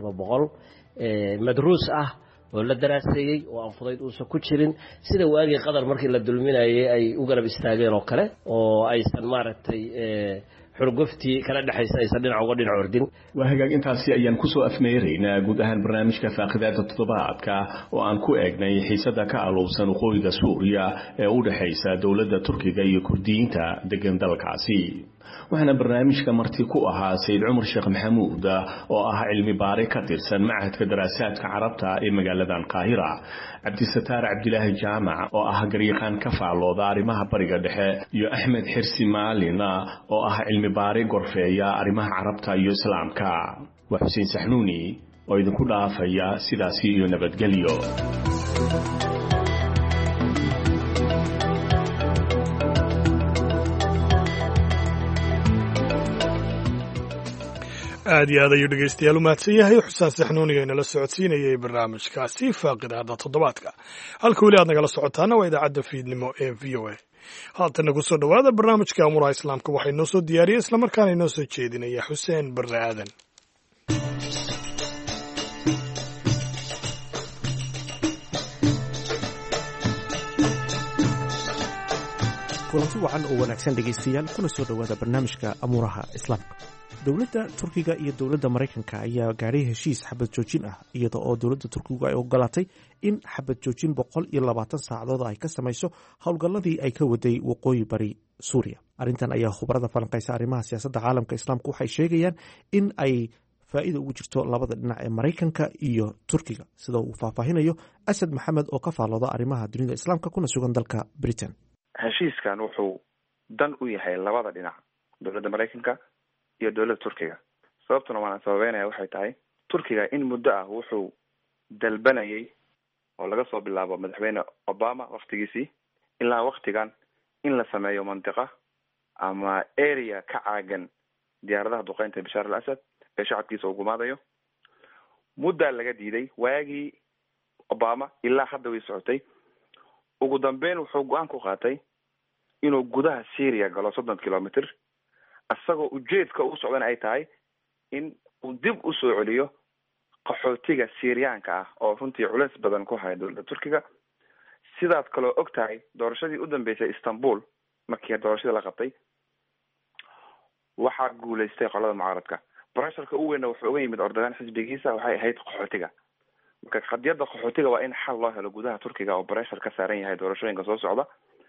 100% madruus ah oo la daraaseeyay oo aan fudayd uusan ku jirin sida waagii qadar markii la dulminayay ay u garab istaageen oo kale oo aysan maaragtay xurguftii kala dhaxaysa aysan dhinac uga dhinac ordin. waa hagaag intaasi ayaan kusoo afmeeraynaa guud ahaan barnaamijka faaqidaada toddobaadka oo aan ku eegnay xiisada ka alowsan waqooyiga suuriya ee u dhaxaysa dowladda turkiga iyo kurdiyiinta degan dalkaasi. waxaana barnaamijka marti ku ahaa sayid cumar sheekh maxamuud oo ah cilmi baare ka tirsan machadka daraasaadka carabta ee magaaladan qaahira, cabdisataar cabdilaahi jaamac oo ah garyaqaan ka faallooda arrimaha bariga dhexe, iyo axmed xirsi maalin oo ah cilmi baare gorfeeya arrimaha carabta iyo islaamka. waa xuseen saxnuuni oo idinku dhaafaya sidaasi iyo nabadgelyo. aad iyo aad ayuu dhegeystayaal u mahadsan yahay xusaan saxnuuniga inala socodsiinayay barnaamijkaasi faaqidaada toddobaadka. halka weli aad nagala socotaana waa idaacadda fiidnimo ee v o a. haatana ku soo dhowaada barnaamijka amuraha islaamka waxaa inoo soo diyaariyey islamarkaana inoo soo jeedinaya xuseen barre aadan. kulanti wacan oo wanaagsan dhegaystayaal kuna soo dhowaada barnaamijka amuuraha islaamka. dowladda turkiga iyo dowladda maraykanka ayaa gaadhay heshiis xabad joojin ah iyada oo dowladda turkigu ay ogolaatay in xabad joojin 120 saacadood ay ka samayso howlgalladii ay ka waday waqooyi bari suuriya. arrintan ayaa khubarada falanqaysa arrimaha siyaasadda caalamka islaamka waxay sheegayaan in ay faa'iido ugu jirto labada dhinac ee maraykanka iyo turkiga, sida uu faahfaahinayo asad maxamed oo ka faallooda arrimaha dunida islaamka kuna sugan dalka britain. heshiiskan wuxuu dan u yahay labada dhinac, dowladda maraykanka iyo dowladda turkiga. sababtuna waana sababeynaya waxay tahay turkiga in muddo ah wuxuu dalbanayay oo laga soo bilaabo madaxweyne obama waktigiisii ilaa waktigan in la sameeyo mantiqa ama area ka caagan diyaaradaha duqeynta bashaar al asad ee shacabkiisa uu gumaadayo. muddaa laga diiday waagii obama ilaa hadda way socotay. ugu dambeyn wuxuu go-aan ku qaatay inuu gudaha syria galo 30 kilomitr, isagoo ujeedka u socdan ay tahay in uu dib u soo celiyo qaxootiga syriyaanka ah oo runtii culeys badan ku haya dowladda turkiga. sidaad kaloo og tahay doorashadii u dambeysay istanbul markii doorashadii la qabtay waxaa guuleystay qolada mucaaradka. barasharka u weyna wuxuu uga yimid ordagaan xisbigiisa waxay ahayd qaxootiga. marka qadiyadda qaxootiga waa in xal loo helo gudaha turkiga oo barashar ka saaran yahay doorashooyinka soo socda,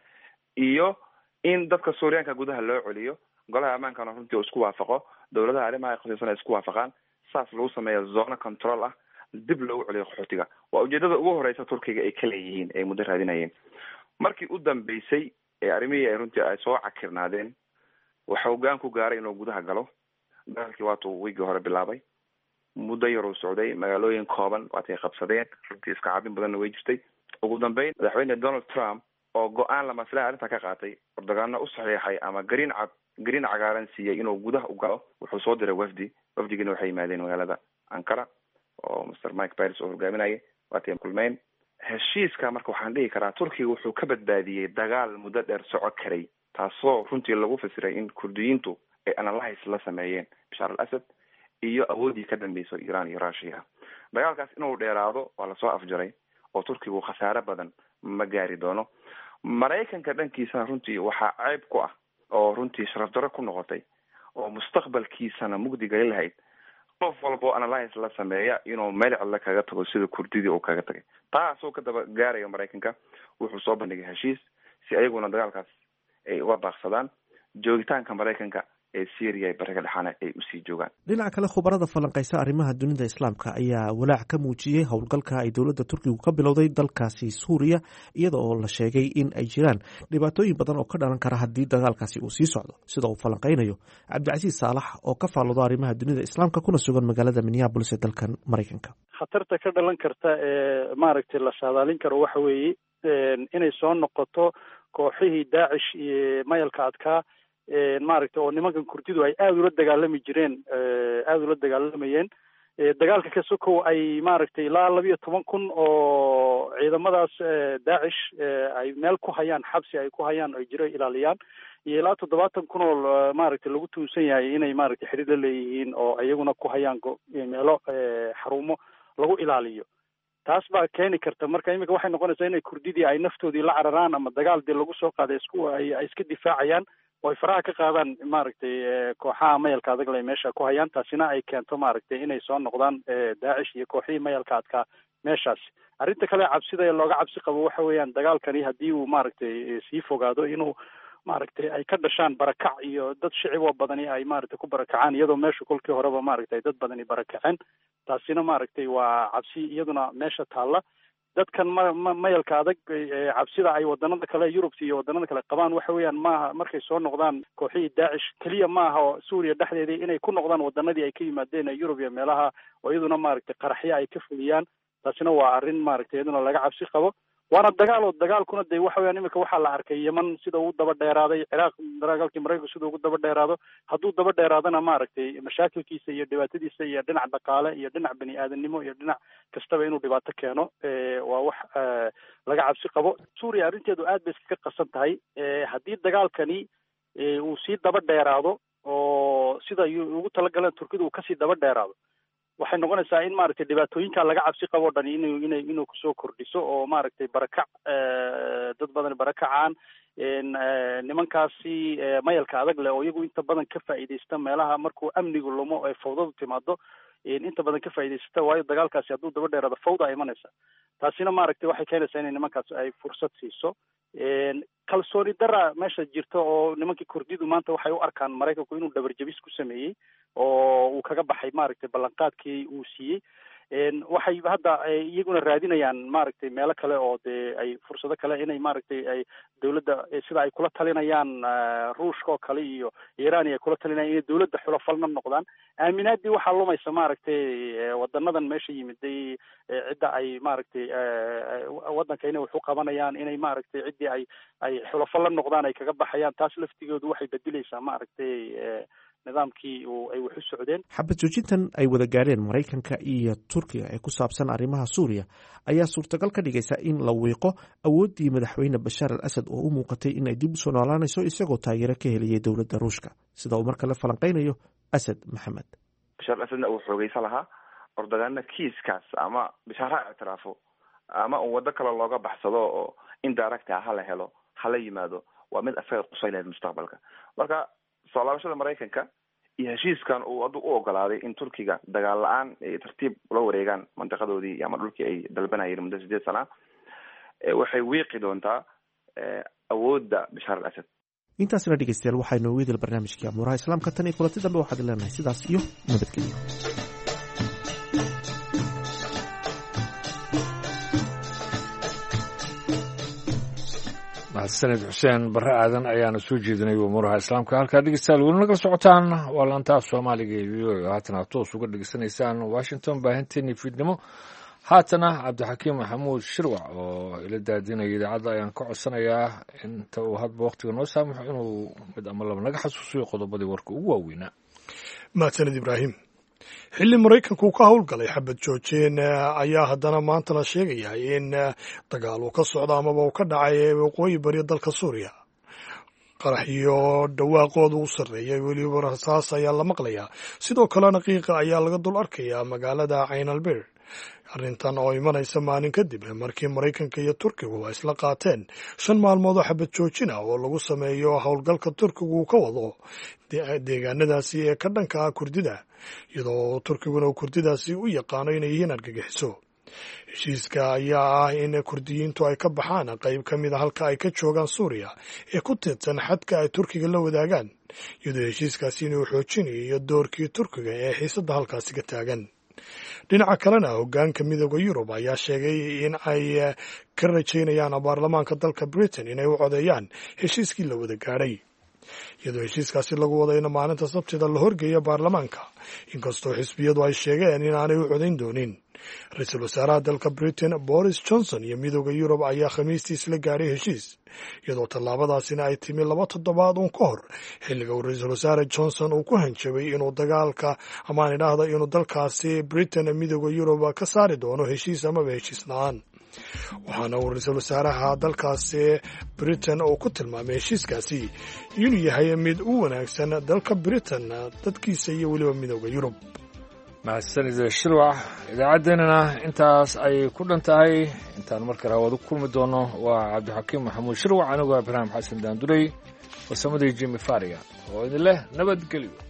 iyo in dadka suuriyaanka gudaha loo celiyo. golaha amaankana runtii uu isku waafaqo, dowladaha arrimaha ay khusaysan ay isku waafaqaan, saas lagu sameeyo zone control ah, dib loogu celiyo qaxootiga. waa ujeedada ugu horeysa turkiga ay ka leeyihiin ay muddo raadinayeen. markii u dambeysay ee arrimihii ay runtii ay soo cakirnaadeen waxa uu go-aan ku gaaray inuu gudaha galo. dagaalkii waatuu wiigii hore bilaabay, muddo yar uu socday, magaalooyin kooban waatay qabsadeen, runtii iska caabin badanna way jirtay. ugu dambeyn madaxweyne Donald Trump oo go-aan lama filaan arrinta ka qaatay, ordagaano u saxiixay ama green cagaaran siiyey inuu gudaha u galo, wuxuu soo diray wafdigina waxay yimaadeen magaalada Ankara oo Mr. Mike Pence oo hogaaminayay, waatay kulmeen. heshiiska marka waxaan dhihi karaa turkiga wuxuu ka badbaadiyey dagaal muddo dheer soco karay, taasoo runtii lagu fasiray in kurdiyiintu ay analysis la sameeyeen bashaar al asad iyo awoodii ka dambeyso Iran iyo Russia. dagaalkaas inuu dheeraado waa lasoo afjaray oo turkigu khasaare badan ma gaari doono. maraykanka dhankiisana runtii waxaa ceeb ku ah oo runtii sharaf darro ku noqotay oo mustaqbalkiisana mugdi gali lahayd qof walbo analysis la sameeya inuu meel cilla kaga tago sida kurdidii uu kaga tagay. taasoo ka daba gaarayo maraykanka wuxuu soo bandhigay heshiis si ayaguna dagaalkaas ay uga baaqsadaan joogitaanka maraykanka ee Syria bariga dhexana ay u sii joogaan. dhinaca kale khubarada falanqaysa arrimaha dunida islaamka ayaa walaac ka muujiyey howlgalka ay dowladda turkigu ka bilowday dalkaasi suuriya, iyada oo la sheegay in ay jiraan dhibaatooyin badan oo ka dhalan kara haddii dagaalkaasi uu sii socdo, sida uu falanqaynayo cabdicasiis saalax oo ka faallooda arrimaha dunida islaamka kuna sugan magaalada Minneapolis ee dalkan Maraykanka. khatarta ka dhalan karta ee maaragtay la saadaalin karo waxa weeye inay soo noqoto kooxihii Daacish iyo mayalka adkaa maaragtay oo nimankan kurdidu ay aad ula dagaalami jireen, aad ula dagaalamayeen. dagaalka ka sokow ay maaragtay ilaa 12,000 oo ciidamadaas Daacish ay meel ku hayaan, xabsi ay ku hayaan oo jiro ilaaliyaan, iyo ilaa 70,000 oo maaragtay lagu tuusan yahay inay maaragtay xiriir la leeyihiin oo iyaguna ku hayaan meelo xarumo lagu ilaaliyo. taas baa keeni karta marka imika waxay noqonaysaa inay kurdidii ay naftoodii la cararaan ama dagaal dee lagu soo qaaday ay iska difaacayaan oo ay faraha ka qaadaan maaragtay kooxaha mayalka adag le meesha ku hayaan, taasina ay keento maaragtay inay soo noqdaan daacish iyo kooxihii mayalka adkaa meeshaasi. arrinta kale cabsida ee looga cabsi qabo waxa weeyaan dagaalkani haddii uu maaragtay sii fogaado inuu maaragtay ay ka dhashaan barakac iyo dad shicib oo badani ay maaragtay ku barakacaan, iyadoo meesha kolkii horeba maaragtay dad badani barakaceen. taasina maaragtay waa cabsi iyaduna meesha taalla. dadkan mayalka adag cabsida ay wadanada kale Yurubta iyo wadanada kale qabaan waxa weeyaan maaha markay soo noqdaan kooxihii daacish keliya maaha oo Suuriya dhexdeedii inay ku noqdaan wadanadii ay ka yimaadeen Yurub iyo meelaha oo iyaduna maaragtay qaraxyo ay ka fuliyaan. taasina waa arrin maaragtay iyaduna laga cabsi qabo. waana dagaalkuna dee waxa weeyaan imika waxaa la arkay Yemen sida uu daba dheeraaday, Ciraaq dagaalkii Mareykanku sida ugu daba dheeraado. hadduu daba dheeraadana maaragtay mashaakilkiisa iyo dhibaatadiisa iyo dhinac dhaqaale iyo dhinac bani aadamnimo iyo dhinac kastaba inuu dhibaato keeno waa wax laga cabsi qabo. Suuriya arrinteedu aad bay iskaga qasan tahay. haddii dagaalkani uu sii daba dheeraado oo sida ugu talagaleen Turkidu uu kasii daba dheeraado, waxay noqonaysaa in maaragtay dhibaatooyinka laga cabsi qabo dhan inuu kusoo kordhiso oo maaragtay barakac dad badan barakacaan. nimankaasi mayalka adag leh oo iyagu inta badan ka faa'iideysta meelaha markuu amnigu lumo ee fawdadu timaado, inta badan ka faa'iideysata, waayo dagaalkaasi hadduu daba dheeraado fawda ay imanaysa. taasina maaragtay waxay keenaysaa inay nimankaas ay fursad siiso. kalsooni dara meesha jirta oo nimankii kurdidu maanta waxay u arkaan Mareykanku inuu dhabarjabis ku sameeyey oo uu kaga baxay maaragtay ballanqaadkii uu siiyey. waxay hadda iyaguna raadinayaan maaragtay meelo kale oo dee ay fursado kale inay maaragtay ay dawladda sida ay kula talinayaan Ruushka oo kale iyo Iiraan ay kula talinayaan inay dawladda xulafalna noqdaan. aaminaadii waxaa lumaysa maaragtay wadanadan meesha yimiday cidda ay maaragtay wadanka inay wax u qabanayaan inay maaragtay ciddii ay xulafal la noqdaan ay kaga baxayaan. taas laftigoodu waxay bedelaysaa maaragtay nidaamkii ay wax u socdeen. xabad joojintan ay wada gaadheen Mareykanka iyo Turkiga ee ku saabsan arrimaha Suuriya ayaa suurtagal ka dhigaysa in la wiiqo awooddii madaxweyne Bashar al-Assad oo u muuqatay in ay dib u soo noolaanayso isagoo taageero ka helayay dowladda Ruushka, sida uu markale falanqeynayo Asad Maxamed. Bashar al-Assadna uu xoogaysan lahaa ordagaana kiiskaas ama Bashar ha ictiraafo ama uu wado kale looga baxsado oo indirect ah la helo hala yimaado waa mid asaga qusaynaya mustaqbalka. marka soo laabashada Mareykanka iyo heshiiskan uu u ogolaaday in Turkiga dagaal la'aan ay tartiib ula wareegaan mantiqadoodii ama dhulkii ay dalbanayeen muddo 8 sano waxay wiiqi doontaa awoodda Bashar al-Assad. intaasna dhegeystayaal waxaynu weydil barnaamijkii Amuuraha Islaamka tan iyo kulanti dambe waxaad leenahay sidaas iyo nabadgelyo. mahadsanid xuseen barre aadan ayaana soo jeedinay umuuraha islaamka. halkaa dhegeystayaal weli nagala socotaan waa laantaaf soomaaliga ee VOA haatana toos uga dhegeysanaysaan Washington baahinteeni fiidnimo. haatana cabdixakiim maxamuud shirwac oo ila daadinaya idaacadda ayaan ka codsanayaa inta uu hadba waqtiga noo saamaxo inuu mid ama laba naga xasuusiyo qodobadii warka ugu waaweynaa. mahadsanid Ibraahim. xilli Mareykanku ka howlgalay xabad joojin ayaa haddana maanta la sheegaya in dagaal uu ka socdo amaba uu ka dhacay waqooyi bari dalka Suuriya. qaraxyo dhawaaqooda u sarreeyay weliba rasaas ayaa la maqlayaa. sidoo kalena qiiqa ayaa laga dul arkayaa magaalada Ain al-Bir. arrintan oo imanaysa maalin kadib markii Mareykanka iyo Turkigu ay isla qaateen 5 maalmood oo xabad joojin ah oo lagu sameeyo howlgalka Turkigu ka wado deegaanadaasi ee ka dhanka ah Kurdida, iyadoo Turkiguna Kurdidaasi u yaqaano inay yihiin argagixiso. heshiiska ayaa ah in Kurdiyiintu ay ka baxaan qayb ka mid a halka ay ka joogaan Suuriya ee ku tiirsan xadka ay Turkiga la wadaagaan, iyadoo heshiiskaasi inuu xoojinayo doorkii Turkiga ee xiisadda halkaasi ka taagan. dhinaca kalena hoggaanka midooda Yurub ayaa sheegay in ay ka rajaynayaan baarlamaanka dalka Britain inay u codeeyaan heshiiskii la wada gaadhay, iyadoo heshiiskaasi lagu wadayna maalinta Sabtida la horgeeyo baarlamaanka, inkastoo xisbiyadu ay sheegeen in aanay u codayn doonin. ra-iisul wasaaraha dalka Britain Boris Johnson iyo midooda Yurub ayaa khamiistii isla gaadhay heshiis, iyadoo tallaabadaasina ay timi 2 toddobaad uun ka hor xilliga uu ra-iisul wasaare Johnson uu ku hanjabay inuu dagaalka amaan idhaahda inuu dalkaasi Britain midooda Yurub ka saari doono heshiis amaba heshiis la'aan. waxaana uu ra-iisul wasaaraha dalkaasi Britain uu ku tilmaamay heshiiskaasi inuu yahay mid u wanaagsan dalka Britain, dadkiisa iyo weliba midooda Yurub. mahadsanida shirwac idaacaddeenana intaas ayay ku dhan tahay intaan markale hawada ku kulmi doono waa cabdixakiim maxamuud shirwac anigoo ibraahim xasan daandurey farsamadii jimi faria oo idin leh nabadgelyo